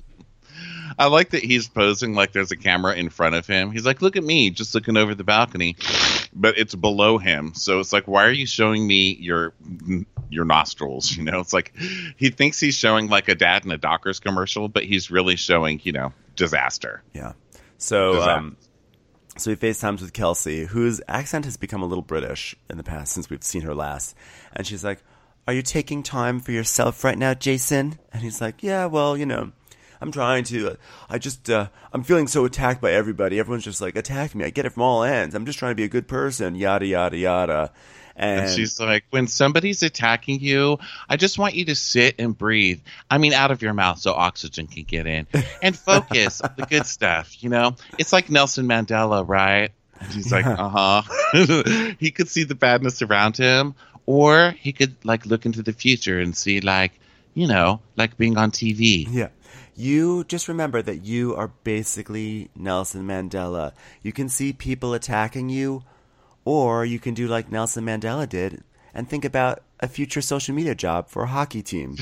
I like that he's posing like there's a camera in front of him. He's like, look at me, just looking over the balcony, but it's below him. So it's like, why are you showing me your nostrils? It's like he thinks he's showing like a dad in a Dockers commercial, but he's really showing, disaster. Yeah. So so he FaceTimes with Kelsey, whose accent has become a little British in the past since we've seen her last. And she's like, are you taking time for yourself right now, Jason? And he's like, yeah, well, I'm trying to. I'm feeling so attacked by everybody. Everyone's just like, attack me. I get it from all ends. I'm just trying to be a good person, yada, yada, yada. And she's like, when somebody's attacking you, I just want you to sit and breathe. I mean, out of your mouth so oxygen can get in. And focus on the good stuff, It's like Nelson Mandela, right? And he's like, uh-huh. He could see the badness around him, or he could, like, look into the future and see, like, like being on TV. Yeah. You just remember that you are basically Nelson Mandela. You can see people attacking you, or you can do like Nelson Mandela did and think about a future social media job for a hockey team.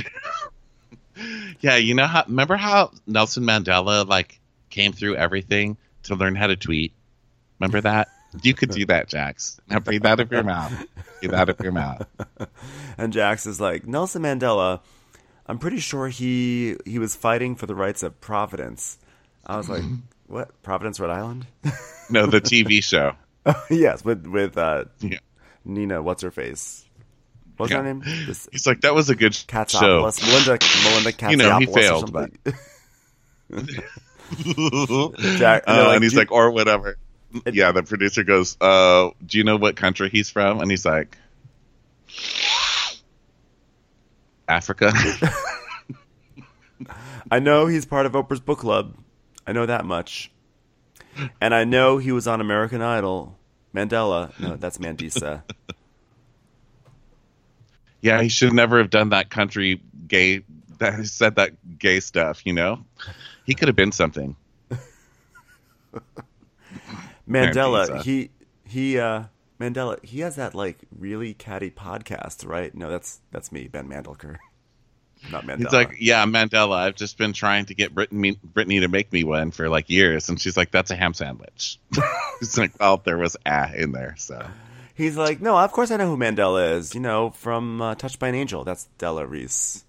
Yeah, remember how Nelson Mandela like came through everything to learn how to tweet? Remember that? You could do that, Jax. Now breathe out of your mouth. Breathe out of your mouth. And Jax is like, Nelson Mandela, I'm pretty sure he was fighting for the rights of Providence. I was like, what? Providence, Rhode Island? No, the TV show. Yes, with Nina, what's her face? What's her name? He's like, that was a good show. Melinda Katsopoulos. He failed. Or and he's like, or whatever. Yeah, the producer goes, do you know what country he's from? And he's like, Africa. I know he's part of Oprah's book club. I know that much. And I know he was on American Idol. Mandela. No, that's Mandisa. Yeah, he should never have done that country gay. That said that gay stuff. He could have been something. Mandela. Mandela. He has that like really catty podcast, right? No, that's me, Ben Mandelker. Not Mandela. He's like, yeah, Mandela. I've just been trying to get Brittany to make me one for like years, and she's like, that's a ham sandwich. He's like, well, there was in there, so. He's like, no, of course I know who Mandela is. From Touched by an Angel. That's Della Reese.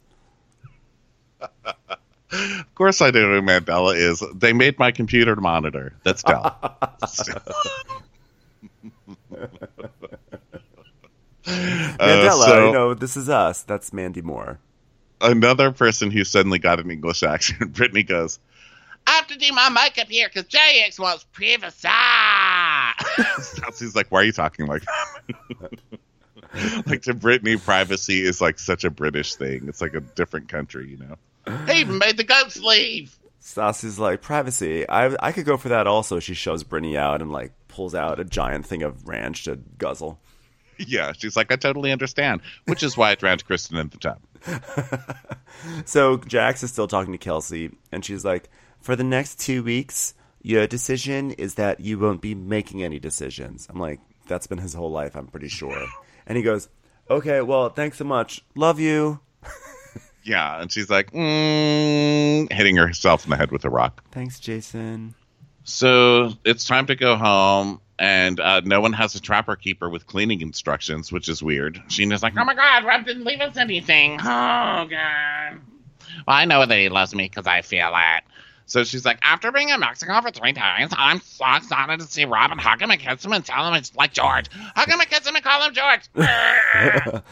Of course I know who Mandela is. They made my computer monitor. That's Della. Mandela, this is us. That's Mandy Moore. Another person who suddenly got an English accent. Brittany goes, I have to do my makeup here because JX wants privacy. He's like, why are you talking like that? Like to Brittany, privacy is like such a British thing. It's like a different country, He even made the goats leave. Stassi's like, privacy. I could go for that also. She shoves Brittany out and like pulls out a giant thing of ranch to guzzle. Yeah, she's like, I totally understand, which is why I drowned Kristen in the tub. So Jax is still talking to Kelsey, and she's like, for the next 2 weeks, your decision is that you won't be making any decisions. I'm like, that's been his whole life, I'm pretty sure. And he goes, okay, well, thanks so much. Love you. Yeah, and she's like, hitting herself in the head with a rock. Thanks, Jason. So it's time to go home. And no one has a trapper keeper with cleaning instructions, which is weird. Sheena's like, oh my God, Rob didn't leave us anything. Oh, God. Well, I know that he loves me because I feel it. So she's like, after being in Mexico for 3 days, I'm so excited to see Rob and hug him and kiss him and tell him it's like George. Hug him and kiss him and call him George.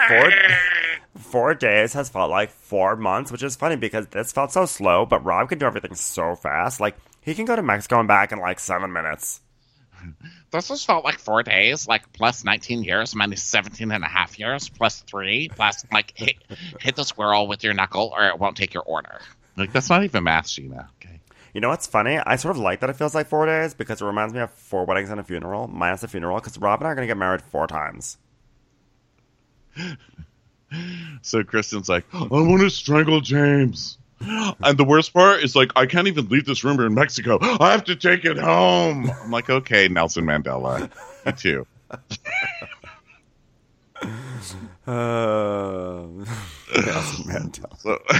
4 days has felt like 4 months, which is funny because this felt so slow, but Rob can do everything so fast. Like, he can go to Mexico and back in like 7 minutes. This has felt like 4 days, like plus 19 years minus 17 and a half years plus 3 plus like hit the squirrel with your knuckle or it won't take your order. Like that's not even math, Sheena. Okay. You know what's funny? I sort of like that it feels like 4 days because it reminds me of 4 weddings and a funeral, minus the funeral, because Rob and I are going to get married 4 times. So Kristen's like, I want to strangle James. And the worst part is like, I can't even leave this room in Mexico. I have to take it home. I'm like, okay, Nelson Mandela. Me too. Nelson Mandela.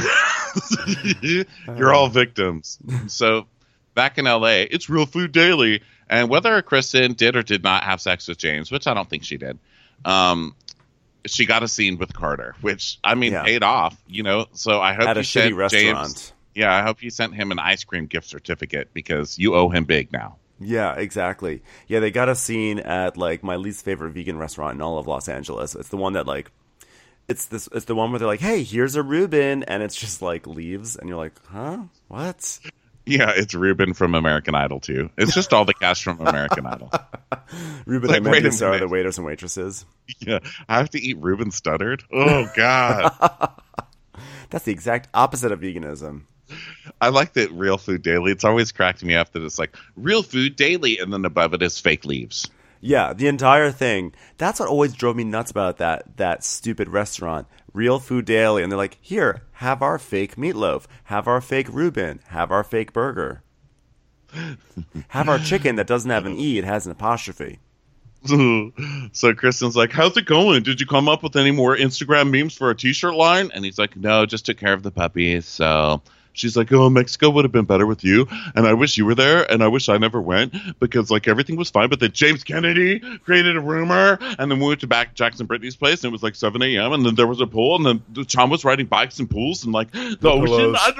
So, you're all victims. So back in LA, it's Real Food Daily. And whether Kristen did or did not have sex with James, which I don't think she did, she got a scene with Carter, which I mean paid off, you know. So I hope at you a shitty sent restaurant. James. Yeah, I hope you sent him an ice cream gift certificate because you owe him big now. Yeah, exactly. Yeah, they got a scene at like my least favorite vegan restaurant in all of Los Angeles. It's the one that like it's the one where they're like, "Hey, here's a Reuben," and it's just like leaves, and you're like, "Huh? What?" Yeah, it's Ruben from American Idol too. It's just all the cast from American Idol. Ruben Like, and wait a Mendes are minute. the waiters and waitresses. Yeah, I have to eat Reuben stuttered. Oh God. That's the exact opposite of veganism. I like that Real Food Daily. It's always cracked me up that it's like Real Food Daily, and then above it is fake leaves. Yeah, the entire thing. That's what always drove me nuts about that stupid restaurant, Real Food Daily. And they're like, here, have our fake meatloaf, have our fake Reuben, have our fake burger, have our chicken that doesn't have an E, it has an apostrophe. So Kristen's like, how's it going? Did you come up with any more Instagram memes for a t-shirt line? And he's like, no, just took care of the puppies. So she's like, oh, Mexico would have been better with you. And I wish you were there. And I wish I never went because like everything was fine. But then James Kennedy created a rumor. And then we went to back Jackson Brittany's place. And it was like 7 a.m. And then there was a pool. And then Tom was riding bikes and pools. And like the ocean. I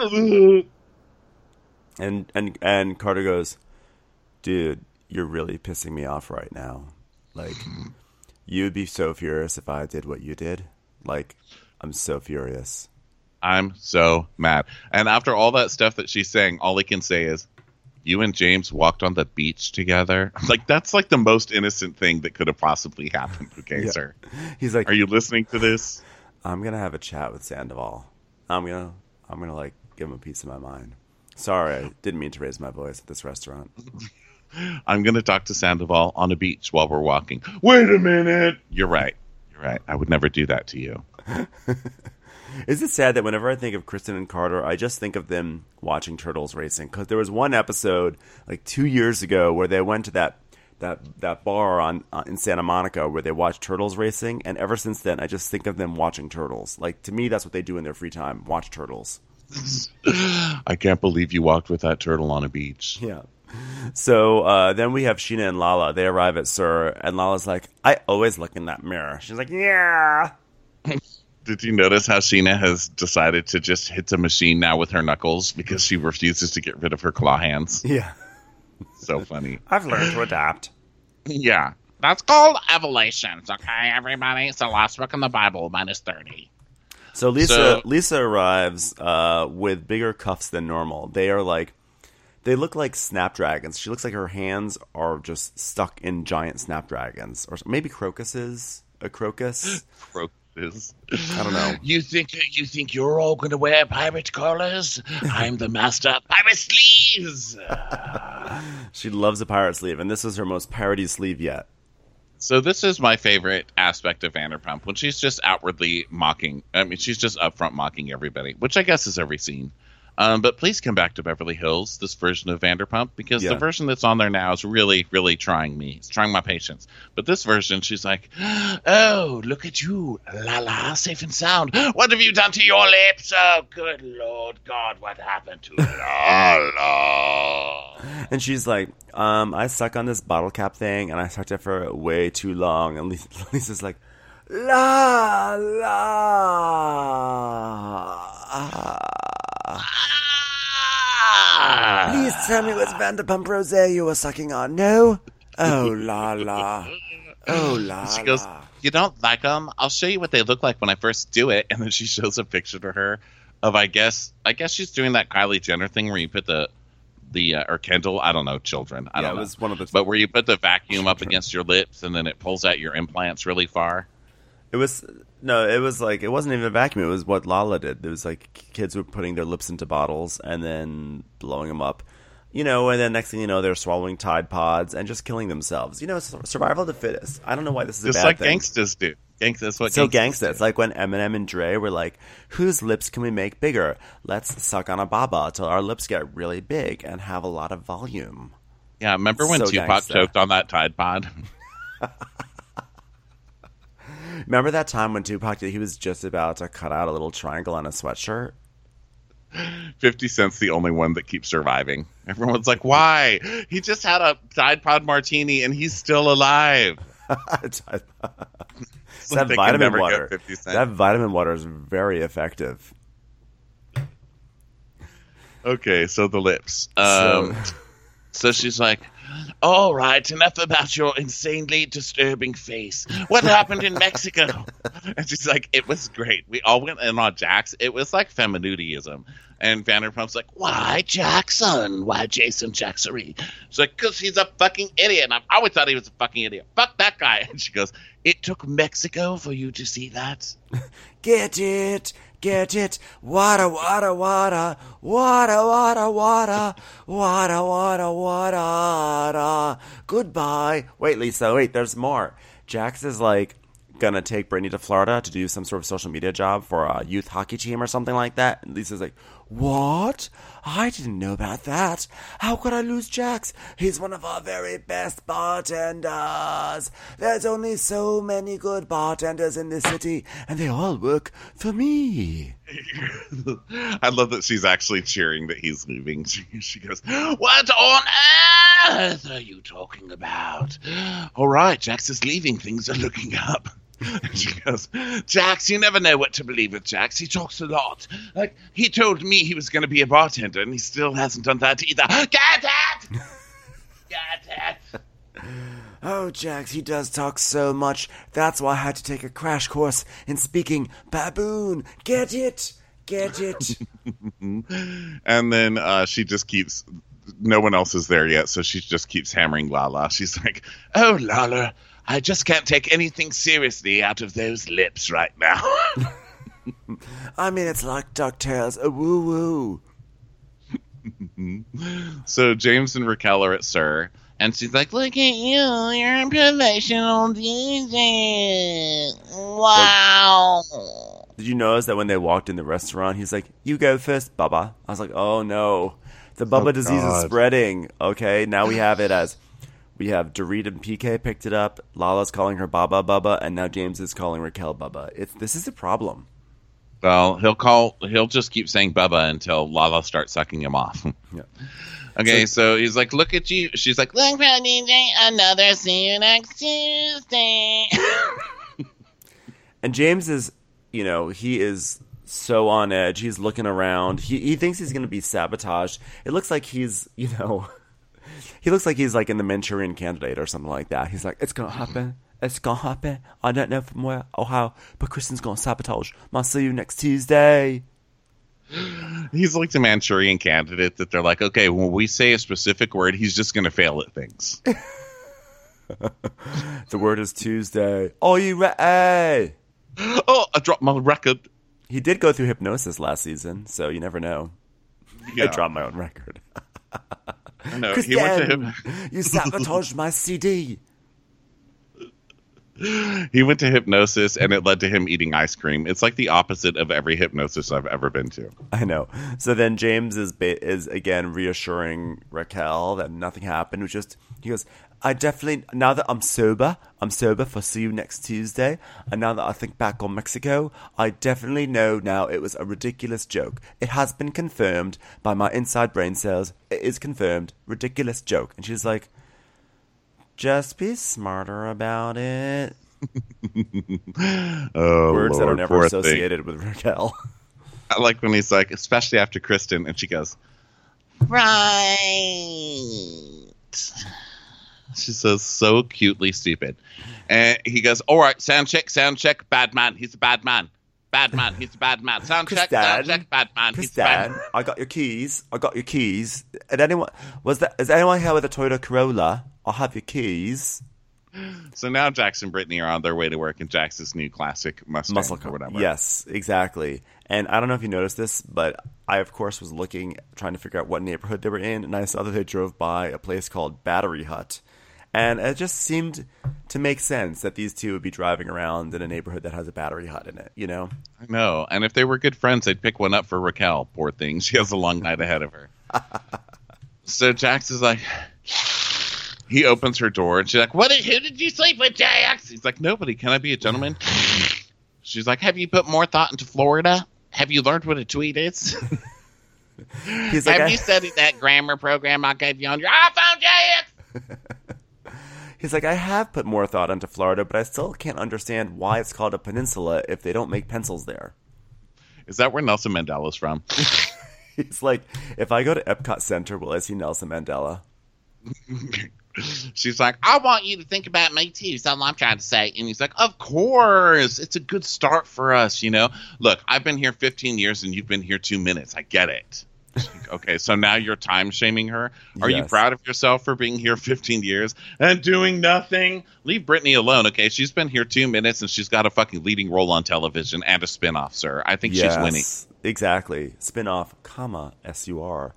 don't know. And Carter goes, dude, you're really pissing me off right now. Like, you'd be so furious if I did what you did. Like, I'm so furious. I'm so mad. And after all that stuff that she's saying, all he can say is, you and James walked on the beach together. Like, that's like the most innocent thing that could have possibly happened. Okay, sir. He's like, are you listening to this? I'm going to have a chat with Sandoval. I'm going to like, give him a piece of my mind. Sorry, I didn't mean to raise my voice at this restaurant. I'm going to talk to Sandoval on a beach while we're walking. Wait a minute. You're right. You're right. I would never do that to you. Is it sad that whenever I think of Kristen and Carter, I just think of them watching turtles racing? Because there was one episode like 2 years ago where they went to that bar in Santa Monica where they watched turtles racing, and ever since then, I just think of them watching turtles. Like, to me, that's what they do in their free time: watch turtles. I can't believe you walked with that turtle on a beach. Yeah. So then we have Sheena and Lala. They arrive at Sir, and Lala's like, I always look in that mirror. She's like, yeah. Did you notice how Sheena has decided to just hit the machine now with her knuckles because she refuses to get rid of her claw hands? Yeah. So funny. I've learned to adapt. Yeah. That's called Evelations, okay, everybody? It's the last book in the Bible, minus 30. So Lisa arrives with bigger cuffs than normal. They look like snapdragons. She looks like her hands are just stuck in giant snapdragons. Or maybe crocuses. A crocus? Crocus. I don't know. You think you're all going to wear pirate collars? I'm the master of pirate sleeves. She loves a pirate sleeve, and this is her most parody sleeve yet. So this is my favorite aspect of Vanderpump, when she's just outwardly mocking. I mean, she's just upfront mocking everybody, which I guess is every scene. But please come back to Beverly Hills, this version of Vanderpump, because the version that's on there now is really, really trying me. It's trying my patience. But this version, she's like, oh, look at you, Lala, safe and sound. What have you done to your lips? Oh, good Lord God, what happened to Lala? And she's like, I suck on this bottle cap thing, and I sucked it for way too long. And Lisa's like, la, la. Please tell me it was Vanderpump Rosé you were sucking on. No? Oh, la, la. Oh, la, She goes, you don't like them? I'll show you what they look like when I first do it. And then she shows a picture to her of, I guess she's doing that Kylie Jenner thing where you put the or Kendall, I don't know, children. I don't know. It was one of the. But where you put the vacuum up against your lips and then it pulls out your implants really far. It was like it wasn't even a vacuum. It was what Lala did. It was like kids were putting their lips into bottles and then blowing them up, and then next thing you know, they're swallowing Tide Pods and just killing themselves. Survival of the fittest. I don't know why this is just a bad like thing. gangsters do. That's what so gangsters do. It's like when Eminem and Dre were like, "Whose lips can we make bigger? Let's suck on a baba till our lips get really big and have a lot of volume." Yeah, remember when So Tupac gangsta. choked on that Tide Pod? Remember that time when Tupac he was just about to cut out a little triangle on a sweatshirt? 50 Cent's the only one that keeps surviving. Everyone's like, why? He just had a Tide Pod martini and he's still alive. That They can vitamin never water. get 50 Cent. That vitamin water is very effective. Okay, so the lips. So she's like, all right, enough about your insanely disturbing face. What happened in Mexico? And she's like, it was great. We all went in on Jax. It was like feminudiism. And Vanderpump's like, why Jackson? Why Jason Jacksery? She's like, because he's a fucking idiot. And I've always thought he was a fucking idiot. Fuck that guy. And she goes, it took Mexico for you to see that? Get it. Get it. Wada, wada, wada. Wada, wada, wada. Wada, wada, wada. Goodbye. Wait, Lisa. Wait, there's more. Jax is like gonna take Brittany to Florida to do some sort of social media job for a youth hockey team or something like that. And Lisa's like, what? I didn't know about that. How could I lose Jax? He's one of our very best bartenders. There's only so many good bartenders in this city, and they all work for me. I love that she's actually cheering that he's leaving. She goes, what on earth are you talking about? All right, Jax is leaving. Things are looking up. And she goes, Jax, you never know what to believe with Jax. He talks a lot. Like, he told me he was going to be a bartender, and he still hasn't done that either. Get it! Get it! Oh, Jax, he does talk so much. That's why I had to take a crash course in speaking baboon. Get it? Get it? And then she just keeps... No one else is there yet, so she just keeps hammering Lala. She's like, oh, Lala, I just can't take anything seriously out of those lips right now. I mean, it's like DuckTales. A woo-woo. So James and Raquel are at Sir, and she's like, look at you, you're a professional DJ. Wow. Did you notice that when they walked in the restaurant, he's like, you go first, Bubba. I was like, oh, no. The Bubba disease is spreading. Okay, now we have it as... We have Dorit and PK picked it up. Lala's calling her Baba Bubba, and now James is calling Raquel Bubba. This is a problem. Well, he'll just keep saying Bubba until Lala starts sucking him off. Yeah. Okay, so he's like, look at you. She's like, look for DJ, another see you next Tuesday. And James is, he is so on edge. He's looking around. He thinks he's going to be sabotaged. It looks like he's, he looks like he's like in the Manchurian Candidate or something like that. He's like, it's going to happen. It's going to happen. I don't know from where or how, but Kristen's going to sabotage. I'll see you next Tuesday. He's like the Manchurian Candidate that they're like, okay, when we say a specific word, he's just going to fail at things. The word is Tuesday. Are you ready? Oh, I dropped my record. He did go through hypnosis last season, so you never know. Yeah. I dropped my own record. No, Kristen, he went to you sabotaged my CD. He went to hypnosis, and it led to him eating ice cream. It's like the opposite of every hypnosis I've ever been to. I know. So then James is again reassuring Raquel that nothing happened. He goes, I definitely, now that I'm sober for See You Next Tuesday, and now that I think back on Mexico, I definitely know now it was a ridiculous joke. It has been confirmed by my inside brain cells. It is confirmed. Ridiculous joke. And she's like, just be smarter about it. Words that are never associated with Raquel. I like when he's like, especially after Kristen, and she goes, right. She says so cutely stupid. And he goes, all right, sound check, bad man. He's a bad man. bad man. He's a bad man. Sound check, bad man. He's a Dad, bad man. I got your keys. And is anyone here with a Toyota Corolla? I'll have your keys. So now Jax and Brittany are on their way to work in Jax's new classic Mustang Muscle or car. whatever. Yes, exactly. And I don't know if you noticed this, but I, of course, was trying to figure out what neighborhood they were in, and I saw that they drove by a place called Battery Hut. And it just seemed to make sense that these two would be driving around in a neighborhood that has a battery hut in it, you know? I know. And if they were good friends, they'd pick one up for Raquel. Poor thing. She has a long night ahead of her. So Jax is like... He opens her door, and she's like, who did you sleep with, Jax? He's like, nobody. Can I be a gentleman? She's like, have you put more thought into Florida? Have you learned what a tweet is? He's like, have you studied that grammar program I gave you on your iPhone, Jax? He's like, I have put more thought into Florida, but I still can't understand why it's called a peninsula if they don't make pencils there. Is that where Nelson Mandela's from? He's like, if I go to Epcot Center, will I see Nelson Mandela? She's like, I want you to think about me too, something I'm trying to say. And he's like, of course, it's a good start for us, you know. Look, I've been here 15 years and you've been here 2 minutes. I get it. Like, okay, so now you're time shaming her. Are you proud of yourself for being here 15 years and doing nothing? Leave Brittany alone, okay? She's been here 2 minutes and she's got a fucking leading role on television and a spinoff, sir. I think she's winning. Exactly. Spinoff, SUR.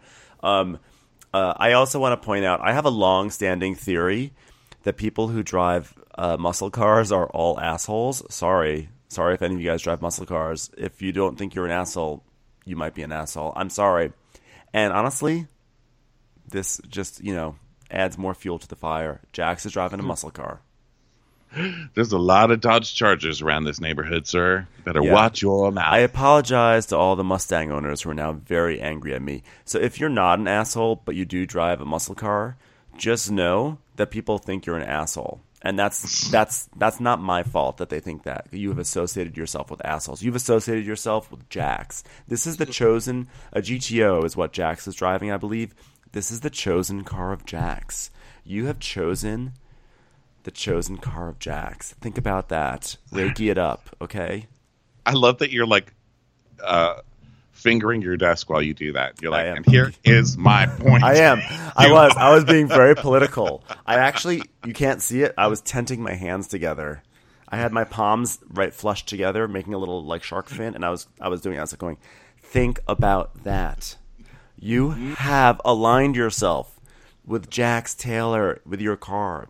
I also want to point out, I have a long-standing theory that people who drive muscle cars are all assholes. Sorry if any of you guys drive muscle cars. If you don't think you're an asshole, you might be an asshole. I'm sorry. And honestly, this just, adds more fuel to the fire. Jax is driving a muscle car. There's a lot of Dodge Chargers around this neighborhood, sir. You better watch your mouth. I apologize to all the Mustang owners who are now very angry at me. So if you're not an asshole, but you do drive a muscle car, just know that people think you're an asshole. And that's not my fault that they think that. You have associated yourself with assholes. You've associated yourself with Jax. This is the chosen... A GTO is what Jax is driving, I believe. This is the chosen car of Jax. You have chosen... the chosen car of Jax. Think about that. Reiki it up, okay? I love that you're like fingering your desk while you do that. You're like, and here is my point. I am. I was being very political. I actually, you can't see it. I was tenting my hands together. I had my palms right flushed together, making a little like shark fin, and I was doing it. I was like going, think about that. You have aligned yourself with Jax Taylor with your car.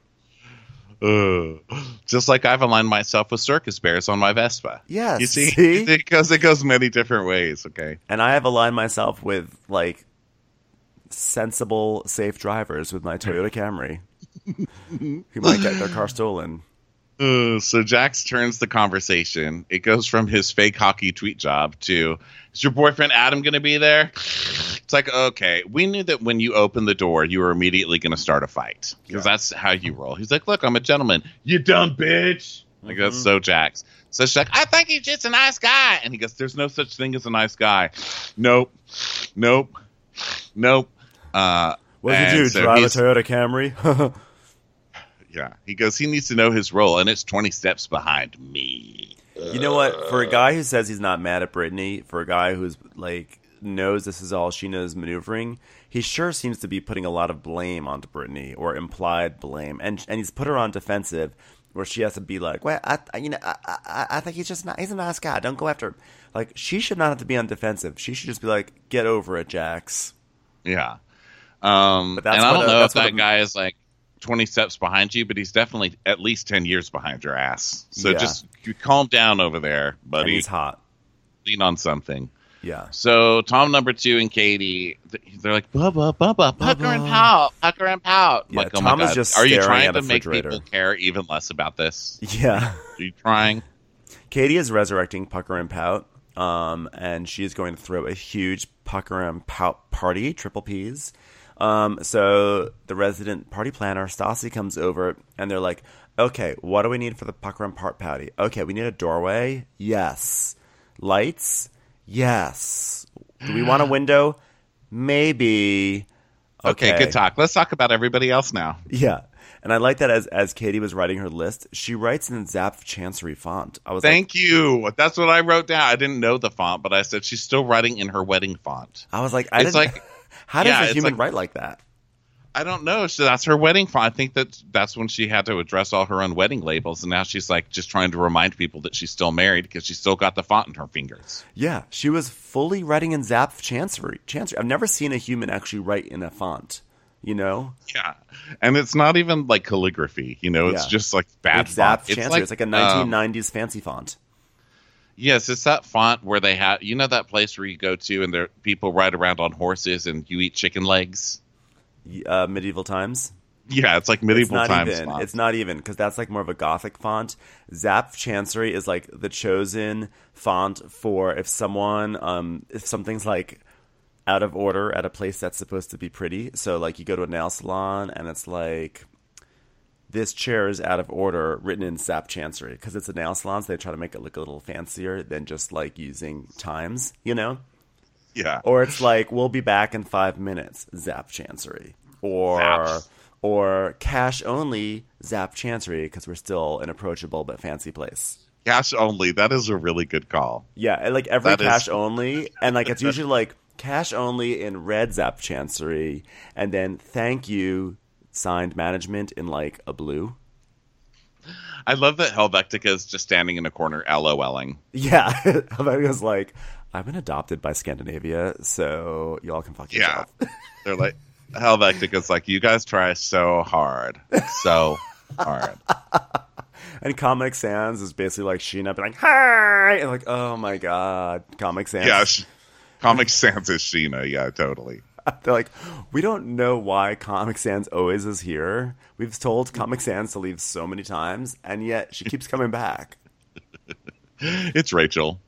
Just like I've aligned myself with circus bears on my Vespa. Yes. You see? Because it goes many different ways, okay? And I have aligned myself with, like, sensible, safe drivers with my Toyota Camry who might get their car stolen. So Jax turns the conversation. It goes from his fake hockey tweet job to, is your boyfriend Adam going to be there? It's like, okay, we knew that when you opened the door, you were immediately going to start a fight. Because that's how you roll. He's like, look, I'm a gentleman. You dumb bitch. Like, that's so Jax. So she's like, I think he's just a nice guy. And he goes, there's no such thing as a nice guy. Nope. What did you do, drive a Toyota Camry? Yeah, he goes, he needs to know his role, and it's 20 steps behind me. You know what? For a guy who says he's not mad at Brittany, for a guy who's, like, knows this is all she knows maneuvering, he sure seems to be putting a lot of blame onto Brittany, or implied blame. And he's put her on defensive, where she has to be like, well, I think he's a nice guy. Don't go after him. Like, she should not have to be on defensive. She should just be like, get over it, Jax. Yeah. But that's and I don't know if that guy is, like, 20 steps behind you, but he's definitely at least 10 years behind your ass. So just calm down over there, buddy. And he's hot. Lean on something. Yeah. So Tom number 2 and Katie, they're like, Bubba, pucker and pout. Yeah, like, oh Tom my God. is just Are you staring trying at to a make refrigerator. people care even less about this? Yeah. Are you trying? Katie is resurrecting Pucker and Pout, and she is going to throw a huge Pucker and Pout party, triple P's. So the resident party planner, Stassi, comes over, and they're like, okay, what do we need for the Pucker and Pout party? Okay, we need a doorway? Yes. Lights? Yes. Do we want a window? Maybe. Okay, good talk. Let's talk about everybody else now. Yeah. And I like that as Katie was writing her list, she writes in Zap Chancery font. I was Thank you. That's what I wrote down. I didn't know the font, but I said she's still writing in her wedding font. I was like, how Yeah, does a it's human like- write like that? I don't know. So that's her wedding font. I think that's when she had to address all her own wedding labels, and now she's like just trying to remind people that she's still married because she's still got the font in her fingers. Yeah, she was fully writing in Zap Chancery. I've never seen a human actually write in a font, you know? Yeah, and it's not even like calligraphy. It's Yeah. just like bad It's Zap font. Chancery. It's like a 1990s fancy font. Yes, it's that font where they have that place where you go to and there people ride around on horses and you eat chicken legs. Medieval times. Yeah, it's like medieval It's not times. even. font. It's not even because that's like more of a Gothic font. Zap Chancery is like the chosen font for if something's like out of order at a place that's supposed to be pretty. So like you go to a nail salon and it's like this chair is out of order, written in Zap Chancery because it's a nail salon. So they try to make it look a little fancier than just like using times, Yeah. Or it's like we'll be back in 5 minutes, Zap Chancery, Zaps. or cash only Zap Chancery because we're still an approachable but fancy place. Cash only. That is a really good call. Yeah, and like every That is- cash only, and like it's usually like cash only in red Zap Chancery, and then thank you signed management in like a blue. I love that Helvetica is just standing in a corner LOLing. Yeah, I was like, I've been adopted by Scandinavia, so y'all can fuck Yeah. yourself. They're like, Helvetica's like, you guys try so hard. So hard. And Comic Sans is basically like Sheena being like, hi! And like, oh my god, Comic Sans. Yeah, Comic Sans is Sheena. Yeah, totally. They're like, we don't know why Comic Sans always is here. We've told Comic Sans to leave so many times, and yet she keeps coming back. It's Rachel.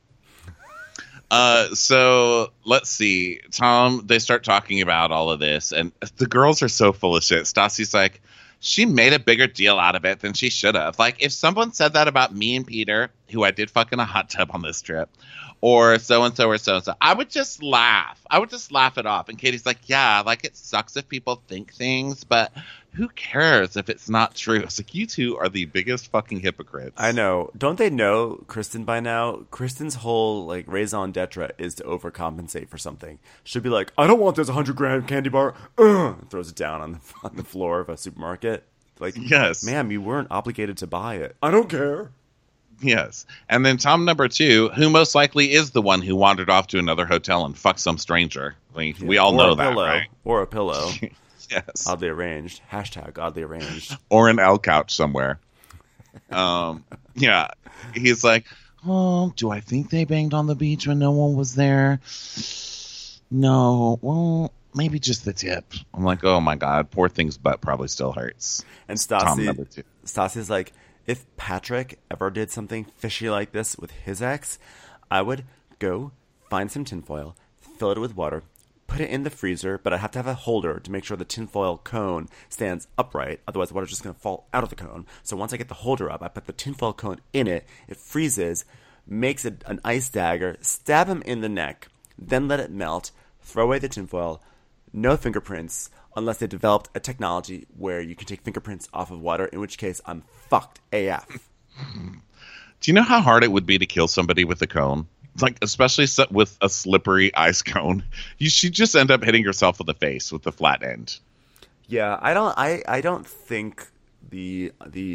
So let's see. Tom, they start talking about all of this, and the girls are so full of shit. Stassi's like, she made a bigger deal out of it than she should have. Like, if someone said that about me and Peter, who I did fuck in a hot tub on this trip, or so-and-so or so-and-so, I would just laugh. I would just laugh it off. And Katie's like, yeah, like it sucks if people think things, but who cares if it's not true? It's like, you two are the biggest fucking hypocrites. I know. Don't they know Kristen by now? Kristen's whole like raison d'etre is to overcompensate for something. She'll be like, I don't want this 100-gram candy bar. Throws it down on the floor of a supermarket. Like, Yes. ma'am, you weren't obligated to buy it. I don't care. Yes. And then Tom number 2, who most likely is the one who wandered off to another hotel and fucked some stranger. I mean, we all Or know a that, pillow. right? Or a pillow. Yes. Oddly arranged. Hashtag oddly arranged. Or an L couch somewhere. Yeah. He's like, oh, do I think they banged on the beach when no one was there? No. Well, maybe just the tip. I'm like, oh my God, poor thing's butt probably still hurts. And Tom number 2. Stassi's like, if Patrick ever did something fishy like this with his ex, I would go find some tinfoil, fill it with water, put it in the freezer, but I have to have a holder to make sure the tinfoil cone stands upright. Otherwise, the water's just going to fall out of the cone. So once I get the holder up, I put the tinfoil cone in it. It freezes, makes it an ice dagger, stab him in the neck, then let it melt, throw away the tinfoil, no fingerprints, unless they developed a technology where you can take fingerprints off of water, in which case I'm fucked AF. Do you know how hard it would be to kill somebody with a cone? Like, especially with a slippery ice cone. She'd just end up hitting herself in the face with the flat end. Yeah, I don't think the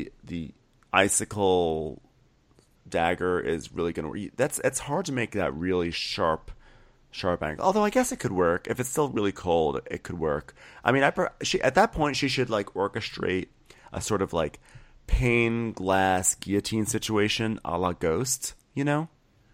icicle dagger is really going to work. It's hard to make that really sharp angle. Although I guess it could work. If it's still really cold, it could work. I mean, at that point she should like orchestrate a sort of like pane glass guillotine situation a la Ghost, you know?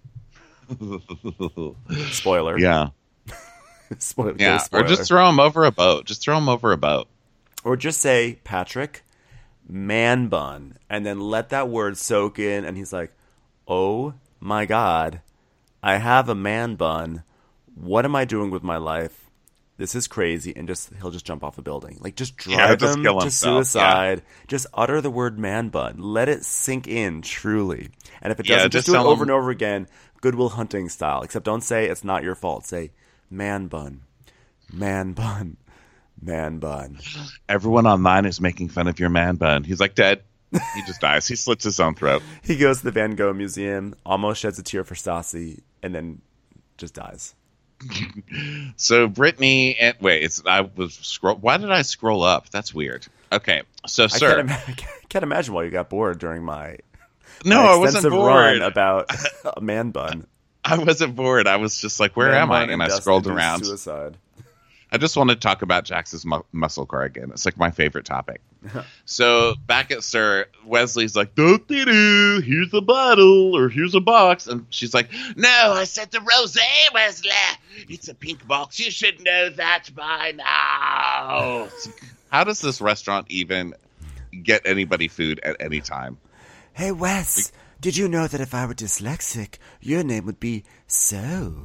Spoiler. Yeah. Spoiler. Yeah. Ghost Or spoiler. just throw him over a boat. Just throw him over a boat. Or just say, Patrick, man bun, and then let that word soak in, and he's like, oh my God, I have a man bun. What am I doing with my life? This is crazy. And he'll just jump off a building. Like, just drive just him kill to himself, suicide. Just utter the word man bun. Let it sink in, truly. And if it Yeah, doesn't, just just do it tell over him- and over again, Goodwill Hunting style. Except don't say it's not your fault. Say, man bun, man bun, Man bun. Everyone online is making fun of your man bun. He's like dead. He just dies. He slits his own throat. He goes to the Van Gogh Museum, almost sheds a tear for Stassi, and then just dies. So Brittany, and why did I scroll up? That's weird. Okay, so sir, I can't imagine why you got bored during my I wasn't extensive bored. run about a man bun. I wasn't bored. I was just like, where Man am I? bun And I dust scrolled induced around. Suicide. I just want to talk about Jax's muscle car again. It's like my favorite topic. So back at Sir, Wesley's like, do-de-do, here's a bottle or here's a box. And she's like, no, I said the rosé, Wesley. It's a pink box. You should know that by now. How does this restaurant even get anybody food at any time? Hey, Wes, did you know that if I were dyslexic, your name would be So?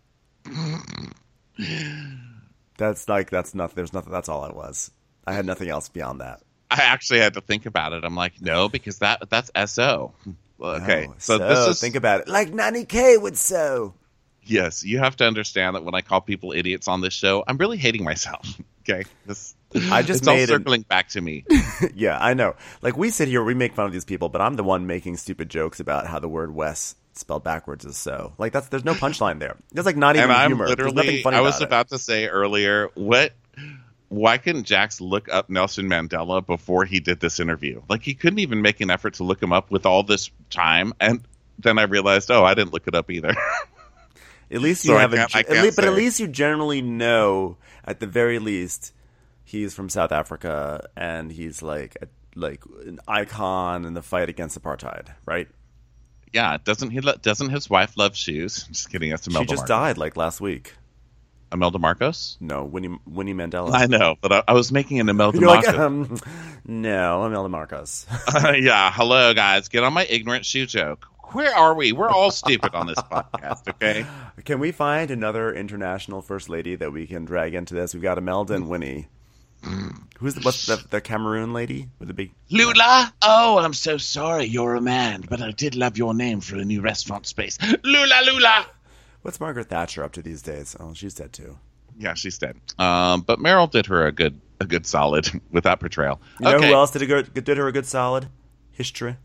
That's nothing. There's nothing. That's all it was. I had nothing else beyond that. I actually had to think about it. I'm like, no, because that's SO. Well, okay, No, so this is think about it. Like Nanny K would so. Yes, you have to understand that when I call people idiots on this show, I'm really hating myself. Okay, I just it's all made circling back to me. Yeah, I know. Like we sit here, we make fun of these people, but I'm the one making stupid jokes about how the word Wes spelled backwards is so. Like there's no punchline there. There's like not even And I'm humor. There's nothing literally, funny I was about it. about to say earlier, why couldn't Jax look up Nelson Mandela before he did this interview? Like he couldn't even make an effort to look him up with all this time. And then I realized, I didn't look it up either. At least you So have I can't but say. at least you generally know, at the very least, he's from South Africa and he's like an icon in the fight against apartheid, right? Yeah, doesn't his wife love shoes? Just kidding. That's Imelda She just Marcos. died like last week. Imelda Marcos? No, Winnie Mandela. I know, but I was making an Imelda You're like, Marcos. no, Imelda Marcos. Yeah, hello guys. Get on my ignorant shoe joke. Where are we? We're all stupid on this podcast, okay? Can we find another international first lady that we can drag into this? We've got Imelda and Winnie. What's the Cameroon lady with the big Lula? Oh, I'm so sorry. You're a man, but I did love your name for a new restaurant space. Lula. What's Margaret Thatcher up to these days? Oh, she's dead too. Yeah, she's dead. But Meryl did her a good solid with that portrayal. You know Okay. who else did her a good solid? History.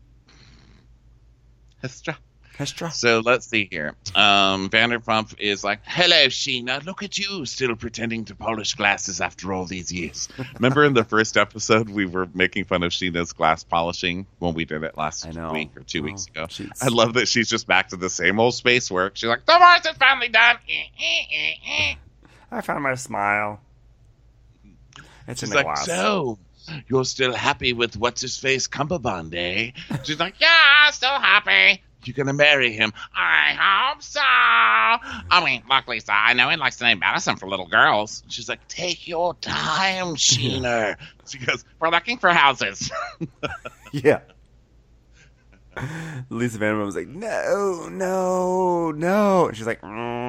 Hestra. So let's see here. Vanderpump is like, hello, Sheena. Look at you, still pretending to polish glasses after all these years. Remember in the first episode, we were making fun of Sheena's glass polishing when we did it last week or 2 weeks ago. I love that she's just back to the same old space work. She's like, the horse is finally done. I found my smile. It's She's in the like, glass. so you're still happy with what's-his-face Cumberbund, eh? She's like, yeah, still happy. You're going to marry him. I hope so. I mean, look, Lisa, I know he likes to name medicine for little girls. She's like, take your time, Sheena. She goes, we're looking for houses. Yeah. Lisa Vanderpump was like, no. And she's like,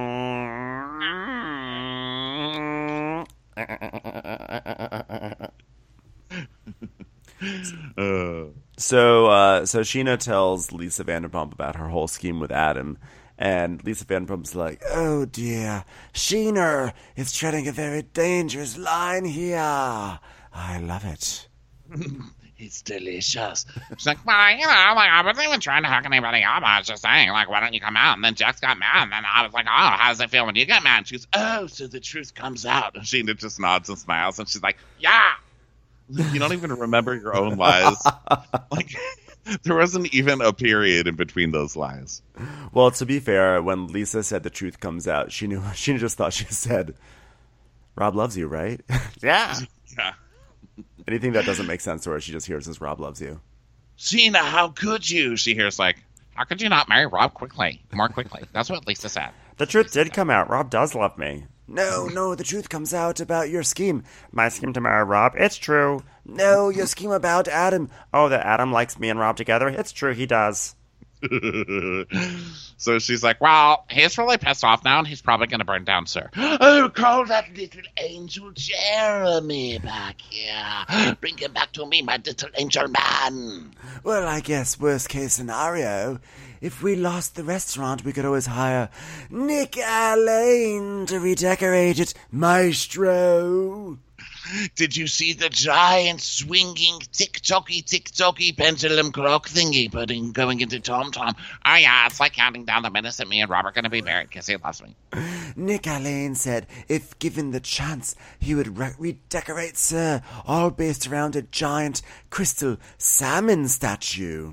So Sheena tells Lisa Vanderpump about her whole scheme with Adam, and Lisa Vanderpump's like, oh dear, Sheena is treading a very dangerous line here. I love it. It's delicious. She's like, well, like, I wasn't even trying to hook anybody up. I was just saying, like, why don't you come out? And then Jax got mad. And then I was like, oh, how does it feel when you get mad? And she goes, oh, so the truth comes out. And Sheena just nods and smiles. And she's like, yeah. You don't even remember your own lies. Like, there wasn't even a period in between those lies. Well, to be fair, when Lisa said the truth comes out, she just thought she said, Rob loves you, right? Yeah. Yeah. Anything that doesn't make sense to her, she just hears as Rob loves you. Sheena, how could you? She hears like, how could you not marry Rob more quickly? That's what Lisa said. The truth did come out. Rob does love me. No, the truth comes out about your scheme. My scheme to marry Rob, it's true. No, your scheme about Adam. Oh, that Adam likes me and Rob together? It's true, he does. So she's like, well, he's really pissed off now, and he's probably going to burn down, sir. Oh, call that little angel Jeremy back here. Bring him back to me, my little angel man. Well, I guess worst case scenario, if we lost the restaurant, we could always hire Nick Allain to redecorate it, maestro. Did you see the giant swinging tick-tocky pendulum clock thingy going into Tom Tom? Oh, yeah, it's like counting down the minutes that me and Rob are going to be married because he loves me. Nick Allain said if given the chance, he would redecorate Sir, all based around a giant crystal salmon statue.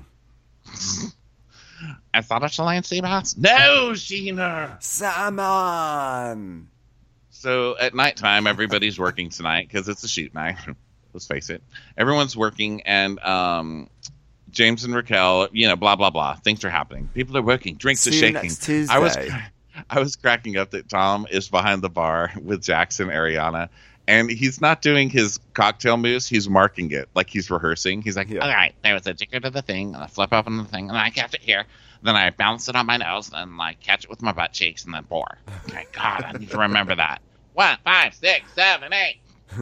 I thought it was Elaine Seabass. No, Sheena! Salmon! So at nighttime, everybody's working tonight because it's a shoot night. Let's face it. Everyone's working, and James and Raquel, blah, blah, blah. Things are happening. People are working. Drinks are See you shaking. next Tuesday. I was cracking up that Tom is behind the bar with Jackson, Ariana, and he's not doing his cocktail moves. He's marking it like he's rehearsing. He's like, all right, there was a jigger to the thing, and I flip open the thing, and I catch it here. Then I bounce it on my nose, and catch it with my butt cheeks, and then pour. Okay, God, I need to remember that. 1, 5, 6, 7, 8.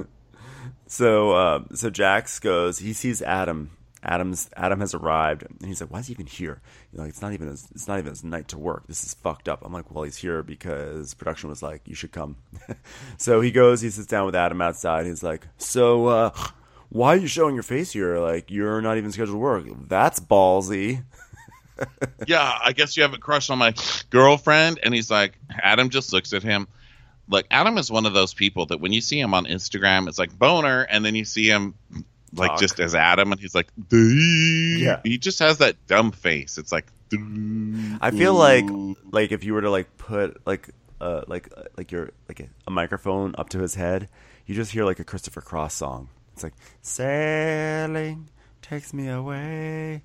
So Jax goes. He sees Adam. Adam has arrived, and he's like, "Why is he even here? It's not even his night to work. This is fucked up." I'm like, "Well, he's here because production was like, you should come." So he goes. He sits down with Adam outside. He's like, "So, why are you showing your face here? Like, you're not even scheduled to work. That's ballsy." Yeah, I guess you have a crush on my girlfriend. And he's like, Adam just looks at him. Like, Adam is one of those people that when you see him on Instagram, it's like boner, and then you see him like just as Adam, and he's like, yeah. He just has that dumb face. It's like, I feel like if you were to put a microphone up to his head, you just hear like a Christopher Cross song. It's like, sailing takes me away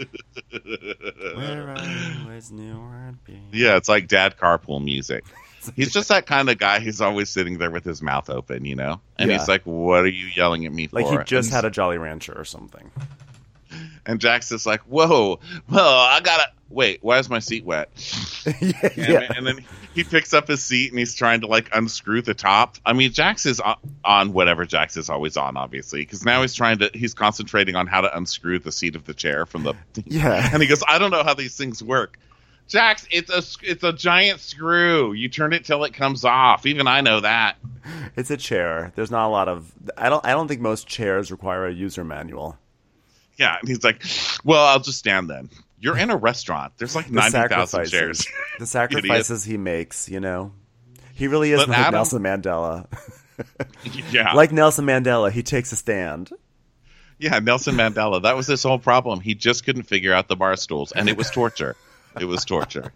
where I always knew I'd be. Yeah, it's like dad carpool music. He's just that kind of guy. He's always sitting there with his mouth open, And he's like, what are you yelling at me for? Like he just had a Jolly Rancher or something. And Jax is like, whoa, well, I gotta wait. Why is my seat wet? And then he picks up his seat and he's trying to unscrew the top. I mean, Jax is on whatever Jax is always on, obviously, because now he's concentrating on how to unscrew the seat of the chair from the. Yeah. And he goes, I don't know how these things work. Jax, it's a giant screw. You turn it till it comes off. Even I know that. It's a chair. There's not a lot of. I don't think most chairs require a user manual. Yeah, and he's like, "Well, I'll just stand then." You're in a restaurant. There's 90,000 chairs. The sacrifices he makes, He really is like Nelson Mandela. Yeah, like Nelson Mandela, he takes a stand. Yeah, Nelson Mandela. That was his whole problem. He just couldn't figure out the bar stools, and it was torture. It was torture.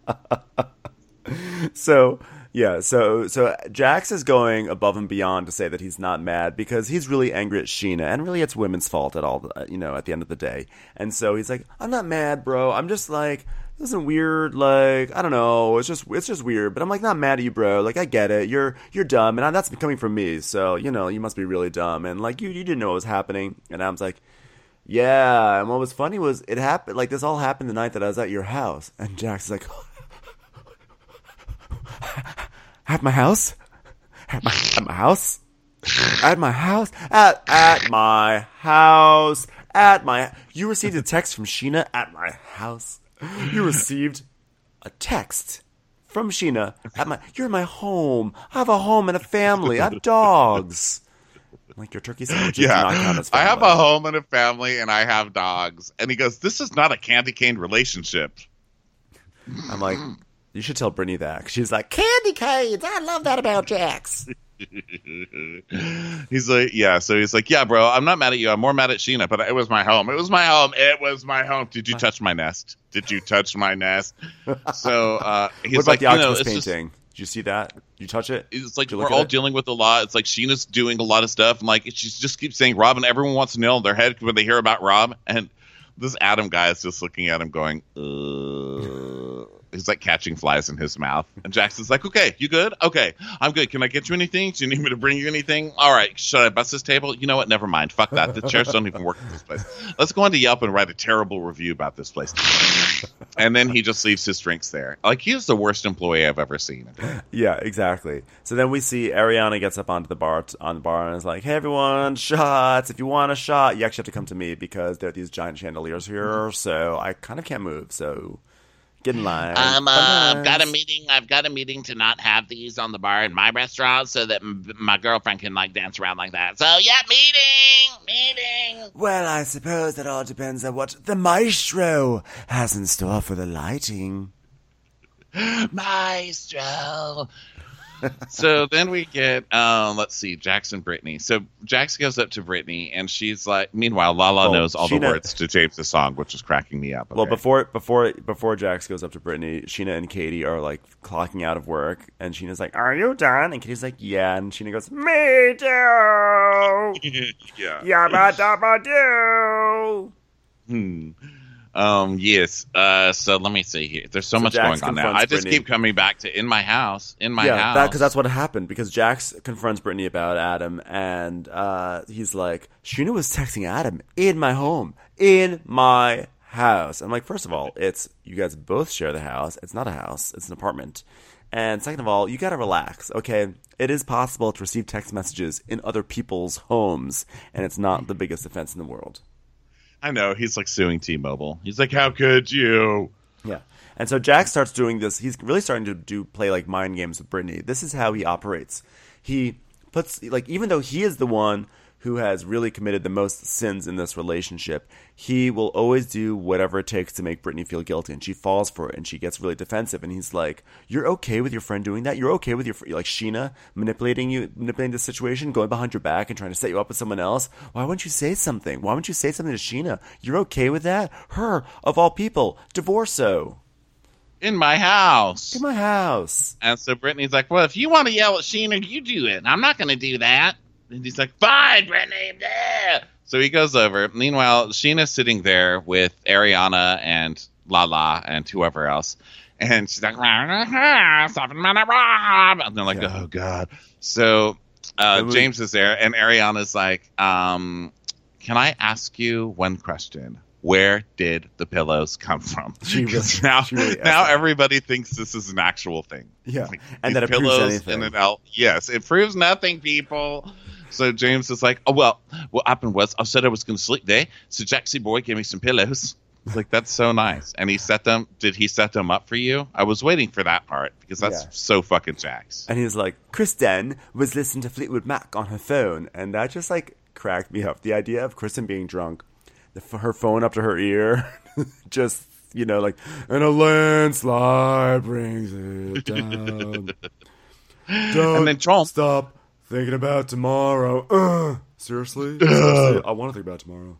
So Jax is going above and beyond to say that he's not mad because he's really angry at Sheena, and really it's women's fault at all, at the end of the day. And so he's like, I'm not mad, bro. I'm just this isn't weird. I don't know. It's just weird. But I'm not mad at you, bro. I get it. You're dumb, and that's coming from me. So you must be really dumb, and you didn't know what was happening. And Adam's like, yeah. And what was funny was it happened. This all happened the night that I was at your house. And Jax is like. At my house? At my house? At my house? At my house. You received a text from Sheena at my house. You received a text from Sheena you're in my home. I have a home and a family. I have dogs. Your turkey sandwiches do not count as family. I have a home and a family and I have dogs. And he goes, this is not a candy cane relationship. I'm like, you should tell Brittany that. She's like, candy canes. I love that about Jax. He's like, yeah. So he's like, yeah, bro, I'm not mad at you. I'm more mad at Sheena, but it was my home. It was my home. It was my home. Did you touch my nest? Did you touch my nest? So he's what about like, the octopus painting? Did you see that? Did you touch it? It's like we're all dealing with a lot. It's like Sheena's doing a lot of stuff. And she just keeps saying Rob, and everyone wants to nail in their head when they hear about Rob. And this Adam guy is just looking at him going, he's catching flies in his mouth. And Jackson's like, okay, you good? Okay, I'm good. Can I get you anything? Do you need me to bring you anything? All right, should I bust this table? You know what? Never mind. Fuck that. The chairs don't even work in this place. Let's go on to Yelp and write a terrible review about this place. And then he just leaves his drinks there. He is the worst employee I've ever seen. Yeah, exactly. So then we see Ariana gets up onto the bar and is like, hey, everyone, shots. If you want a shot, you actually have to come to me because there are these giant chandeliers here. So I kind of can't move. So Get in line. I've got a meeting to not have these on the bar in my restaurant so that my girlfriend can like dance around like that. So yeah, meeting. Well, I suppose it all depends on what the maestro has in store for the lighting. Maestro. So then we get, let's see, Jax and Brittany. So Jax goes up to Brittany, and she's like, meanwhile, Lala knows all the words to James' song, which is cracking me up. Okay? Well, before Jax goes up to Brittany, Sheena and Katie are like clocking out of work, and Sheena's like, "Are you done?" And Katie's like, "Yeah," and Sheena goes, "Me too." Yeah. Yabba dabba do. Yes. So let me see here. There's so much Jax going on now. I just Brittany. keep coming back to in my house. Yeah, because that's what happened. Because Jax confronts Brittany about Adam, and he's like, "Sheena was texting Adam in my home, in my house." I'm like, first of all, it's you guys both share the house. It's not a house. It's an apartment. And second of all, you got to relax, okay? It is possible to receive text messages in other people's homes, and it's not the biggest offense in the world. I know. He's like suing T-Mobile. He's like, how could you? Yeah. And so Jack starts doing this. He's really starting to play like mind games with Brittany. This is how he operates. He puts, like, even though he is the one who has really committed the most sins in this relationship, he will always do whatever it takes to make Brittany feel guilty. And she falls for it, and she gets really defensive. And he's like, "You're okay with your friend doing that? You're okay with your like Sheena manipulating the situation, going behind your back and trying to set you up with someone else? Why wouldn't you say something? Why wouldn't you say something to Sheena? You're okay with that? Her, of all people, divorce-o. In my house. In my house." And so Brittany's like, well, if you want to yell at Sheena, you do it. I'm not going to do that. And he's like, fine, Brittany. Yeah. So he goes over. Meanwhile, Sheena's sitting there with Ariana and Lala and whoever else. And she's like, 7 minute Rob. And they're like, oh, God. So James is there. And Ariana's like, can I ask you one question? Where did the pillows come from? Now everybody thinks this is an actual thing. Yeah. Like, and that it proves anything. Yes, it proves nothing, people. So James is like, oh, well, what happened was I said I was going to sleep there. So Jaxie boy gave me some pillows. I was like, that's so nice. And did he set them up for you? I was waiting for that part because that's so fucking Jax. And he's like, Kristen was listening to Fleetwood Mac on her phone. And that just like cracked me up. The idea of Kristen being drunk, her phone up to her ear, just, like, and a landslide brings it down. And then Trump. Stop thinking about tomorrow. Seriously? I want to think about tomorrow.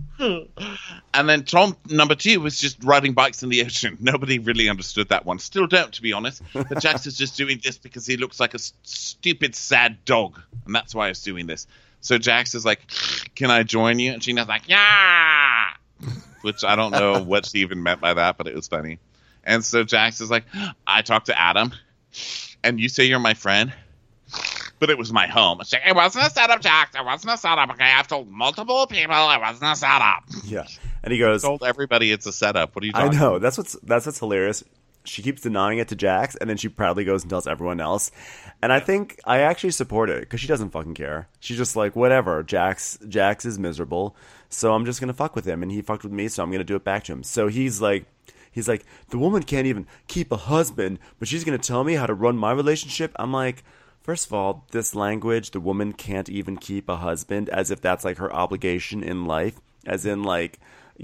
And then Trump number 2 was just riding bikes in the ocean. Nobody really understood that one. Still don't, to be honest. But Jax is just doing this because he looks like a stupid, sad dog. And that's why he's doing this. So Jax is like, can I join you? And Sheena's like, yeah! Which I don't know what she even meant by that, but it was funny. And so Jax is like, I talked to Adam, and you say you're my friend, but it was my home. She's like, it wasn't a setup, Jax. It wasn't a setup, okay? I've told multiple people it wasn't a setup. Yeah. And he goes, I told everybody it's a setup. What are you talking about? I know. That's what's hilarious. She keeps denying it to Jax, and then she proudly goes and tells everyone else. And I think I actually support it, because she doesn't fucking care. She's just like, whatever, Jax is miserable, so I'm just going to fuck with him, and he fucked with me, so I'm going to do it back to him. So he's like, the woman can't even keep a husband, but she's going to tell me how to run my relationship? I'm like, first of all, this language, the woman can't even keep a husband, as if that's like her obligation in life, as in like,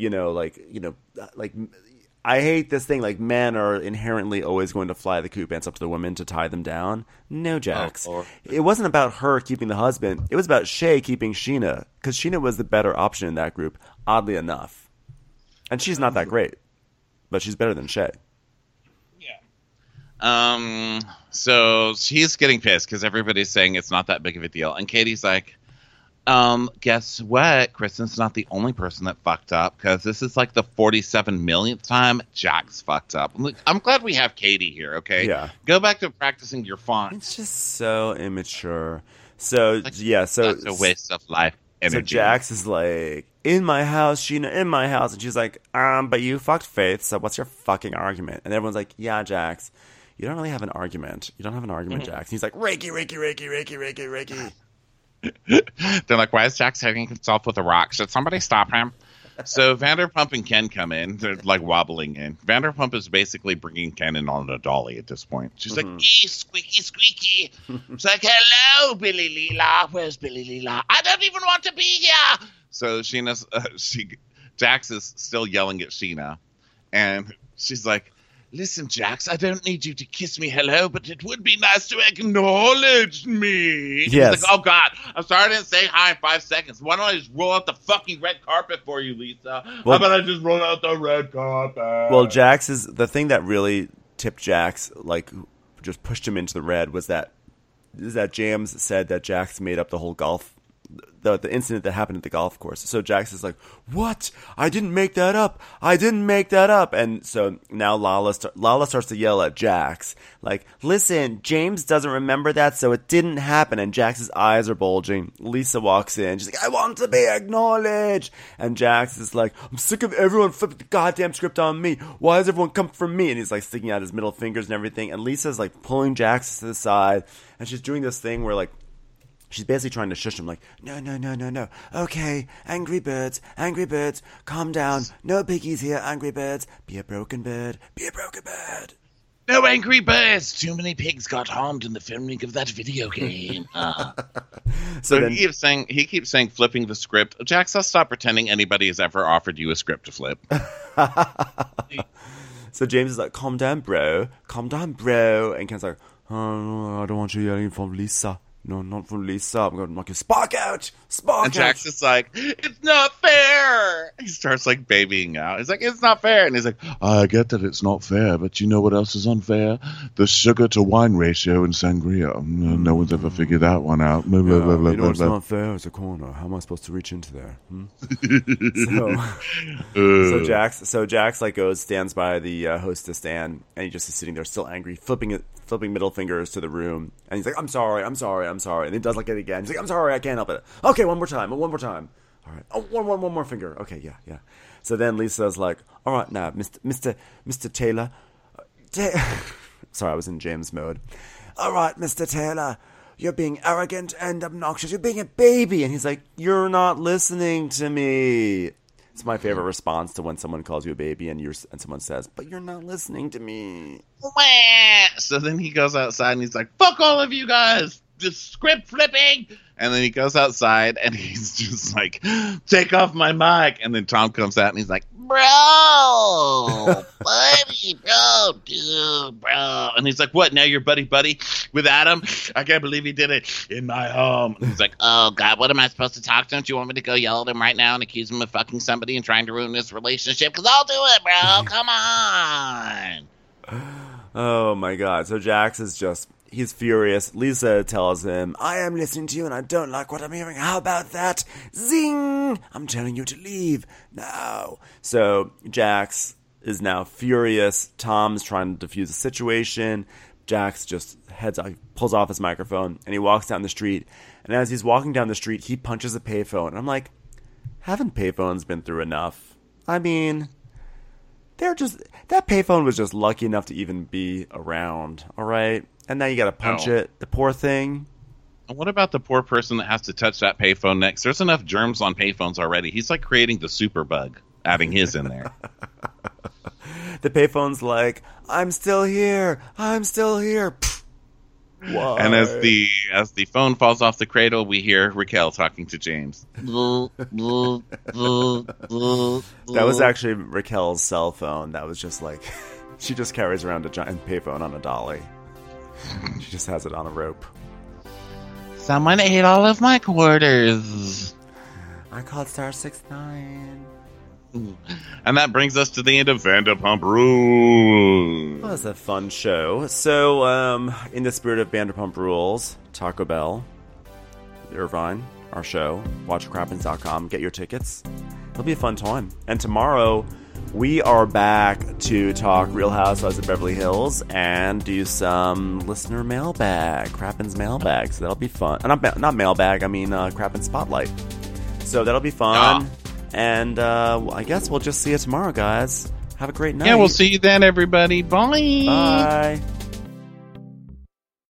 I hate this thing, like, men are inherently always going to fly the coop ants up to the women to tie them down. No, Jax. It wasn't about her keeping the husband. It was about Shay keeping Sheena, because Sheena was the better option in that group, oddly enough. And she's not that great, but she's better than Shay. Yeah. So she's getting pissed because everybody's saying it's not that big of a deal. And Katie's like, guess what? Kristen's not the only person that fucked up, because this is like the 47 millionth time Jax fucked up. I'm glad we have Katie here, okay? Yeah. Go back to practicing your font. It's just so immature. So, That's a waste of life energy. So Jax is like, in my house, Sheena, in my house. And she's like, but you fucked Faith, so what's your fucking argument? And everyone's like, yeah, Jax, you don't really have an argument. You don't have an argument, Jax. And he's like, Reiki. They're like, why is Jax hitting himself with a rock? Should somebody stop him? So Vanderpump and Ken come in. They're like wobbling in. Vanderpump is basically bringing Ken in on a dolly at this point. She's like, "Ee, squeaky, squeaky." It's like, "Hello, Billy Leela. Where's Billy Leela? I don't even want to be here." So Sheena's, Jax is still yelling at Sheena, and she's like, "Listen, Jax, I don't need you to kiss me hello, but it would be nice to acknowledge me." Yes. He's like, "Oh, God, I'm sorry I didn't say hi in 5 seconds. Why don't I just roll out the fucking red carpet for you, Lisa? Well, How about I just roll out the red carpet?" Well, Jax is the thing that really tipped Jax, like just pushed him into the red, was that James said that Jax made up the whole golf. The incident that happened at the golf course. So Jax is like, "What? I didn't make that up. I didn't make that up." And so now Lala starts to yell at Jax, like, "Listen, James doesn't remember that, so it didn't happen." And Jax's eyes are bulging. Lisa walks in. She's like, "I want to be acknowledged." And Jax is like, "I'm sick of everyone flipping the goddamn script on me. Why does everyone come for me?" And he's like sticking out his middle fingers and everything. And Lisa's like pulling Jax to the side. And she's doing this thing where like, she's basically trying to shush him, like, no. Okay, angry birds, calm down. No piggies here, angry birds. Be a broken bird. No angry birds. Too many pigs got harmed in the filming of that video game. So then, he keeps saying flipping the script. Jax, let's stop pretending anybody has ever offered you a script to flip. So James is like, calm down, bro. And Ken's like, "Oh, I don't want you yelling from Lisa. No, not from Lisa. I'm going to knock your spark out. And Jax is like, "It's not fair." He starts like babying out. He's like, "It's not fair." And he's like, "I get that it's not fair, but you know what else is unfair? The sugar to wine ratio in sangria. No one's ever figured that one out." You know what's not fair? It's a corner. How am I supposed to reach into there? So Jax like stands by the hostess stand, and he just is sitting there still angry, flipping middle fingers to the room. And he's like, I'm sorry. And he does like it again. He's like, "I'm sorry, I can't help it." "Okay, one more time. All right. Oh, one more finger. Okay, yeah. So then Lisa's like, "All right, now, Mr. Taylor." Sorry, I was in James mode. "All right, Mr. Taylor, you're being arrogant and obnoxious. You're being a baby." And he's like, "You're not listening to me." It's my favorite response to when someone calls you a baby and someone says, "But you're not listening to me." So then he goes outside and he's like, "Fuck all of you guys, just script flipping." And then he goes outside and he's just like, "Take off my mic." And then Tom comes out and he's like, "Bro, buddy, bro, dude, bro." And he's like, "What, now you're buddy with Adam? I can't believe he did it in my home." And he's like, "Oh, God, what am I supposed to talk to him? Do you want me to go yell at him right now and accuse him of fucking somebody and trying to ruin this relationship? Because I'll do it, bro. Come on." Oh, my God. So Jax is just... he's furious. Lisa tells him, "I am listening to you and I don't like what I'm hearing. How about that? Zing! I'm telling you to leave now." So Jax is now furious. Tom's trying to defuse the situation. Jax just pulls off his microphone, and he walks down the street. And as he's walking down the street, he punches a payphone. And I'm like, haven't payphones been through enough? I mean... that payphone was just lucky enough to even be around, all right? And now you got to punch it. The poor thing. What about the poor person that has to touch that payphone next? There's enough germs on payphones already. He's like creating the super bug, adding his in there. The payphone's like, I'm still here. Pfft. Why? And as the phone falls off the cradle, we hear Raquel talking to James. That was actually Raquel's cell phone. That was just like, she just carries around a giant payphone on a dolly. She just has it on a rope. Someone ate all of my quarters. I called star 69. And that brings us to the end of Vanderpump Rules. Well, that was a fun show. So, in the spirit of Vanderpump Rules, Taco Bell, Irvine, our show, watchcrappens.com, get your tickets. It'll be a fun time. And tomorrow, we are back to talk Real Housewives of Beverly Hills and do some listener mailbag, Crappens mailbag. So that'll be fun. Not mailbag, I mean Crappens Spotlight. So that'll be fun. And I guess we'll just see you tomorrow, guys. Have a great night. Yeah, we'll see you then, everybody. Bye. Bye.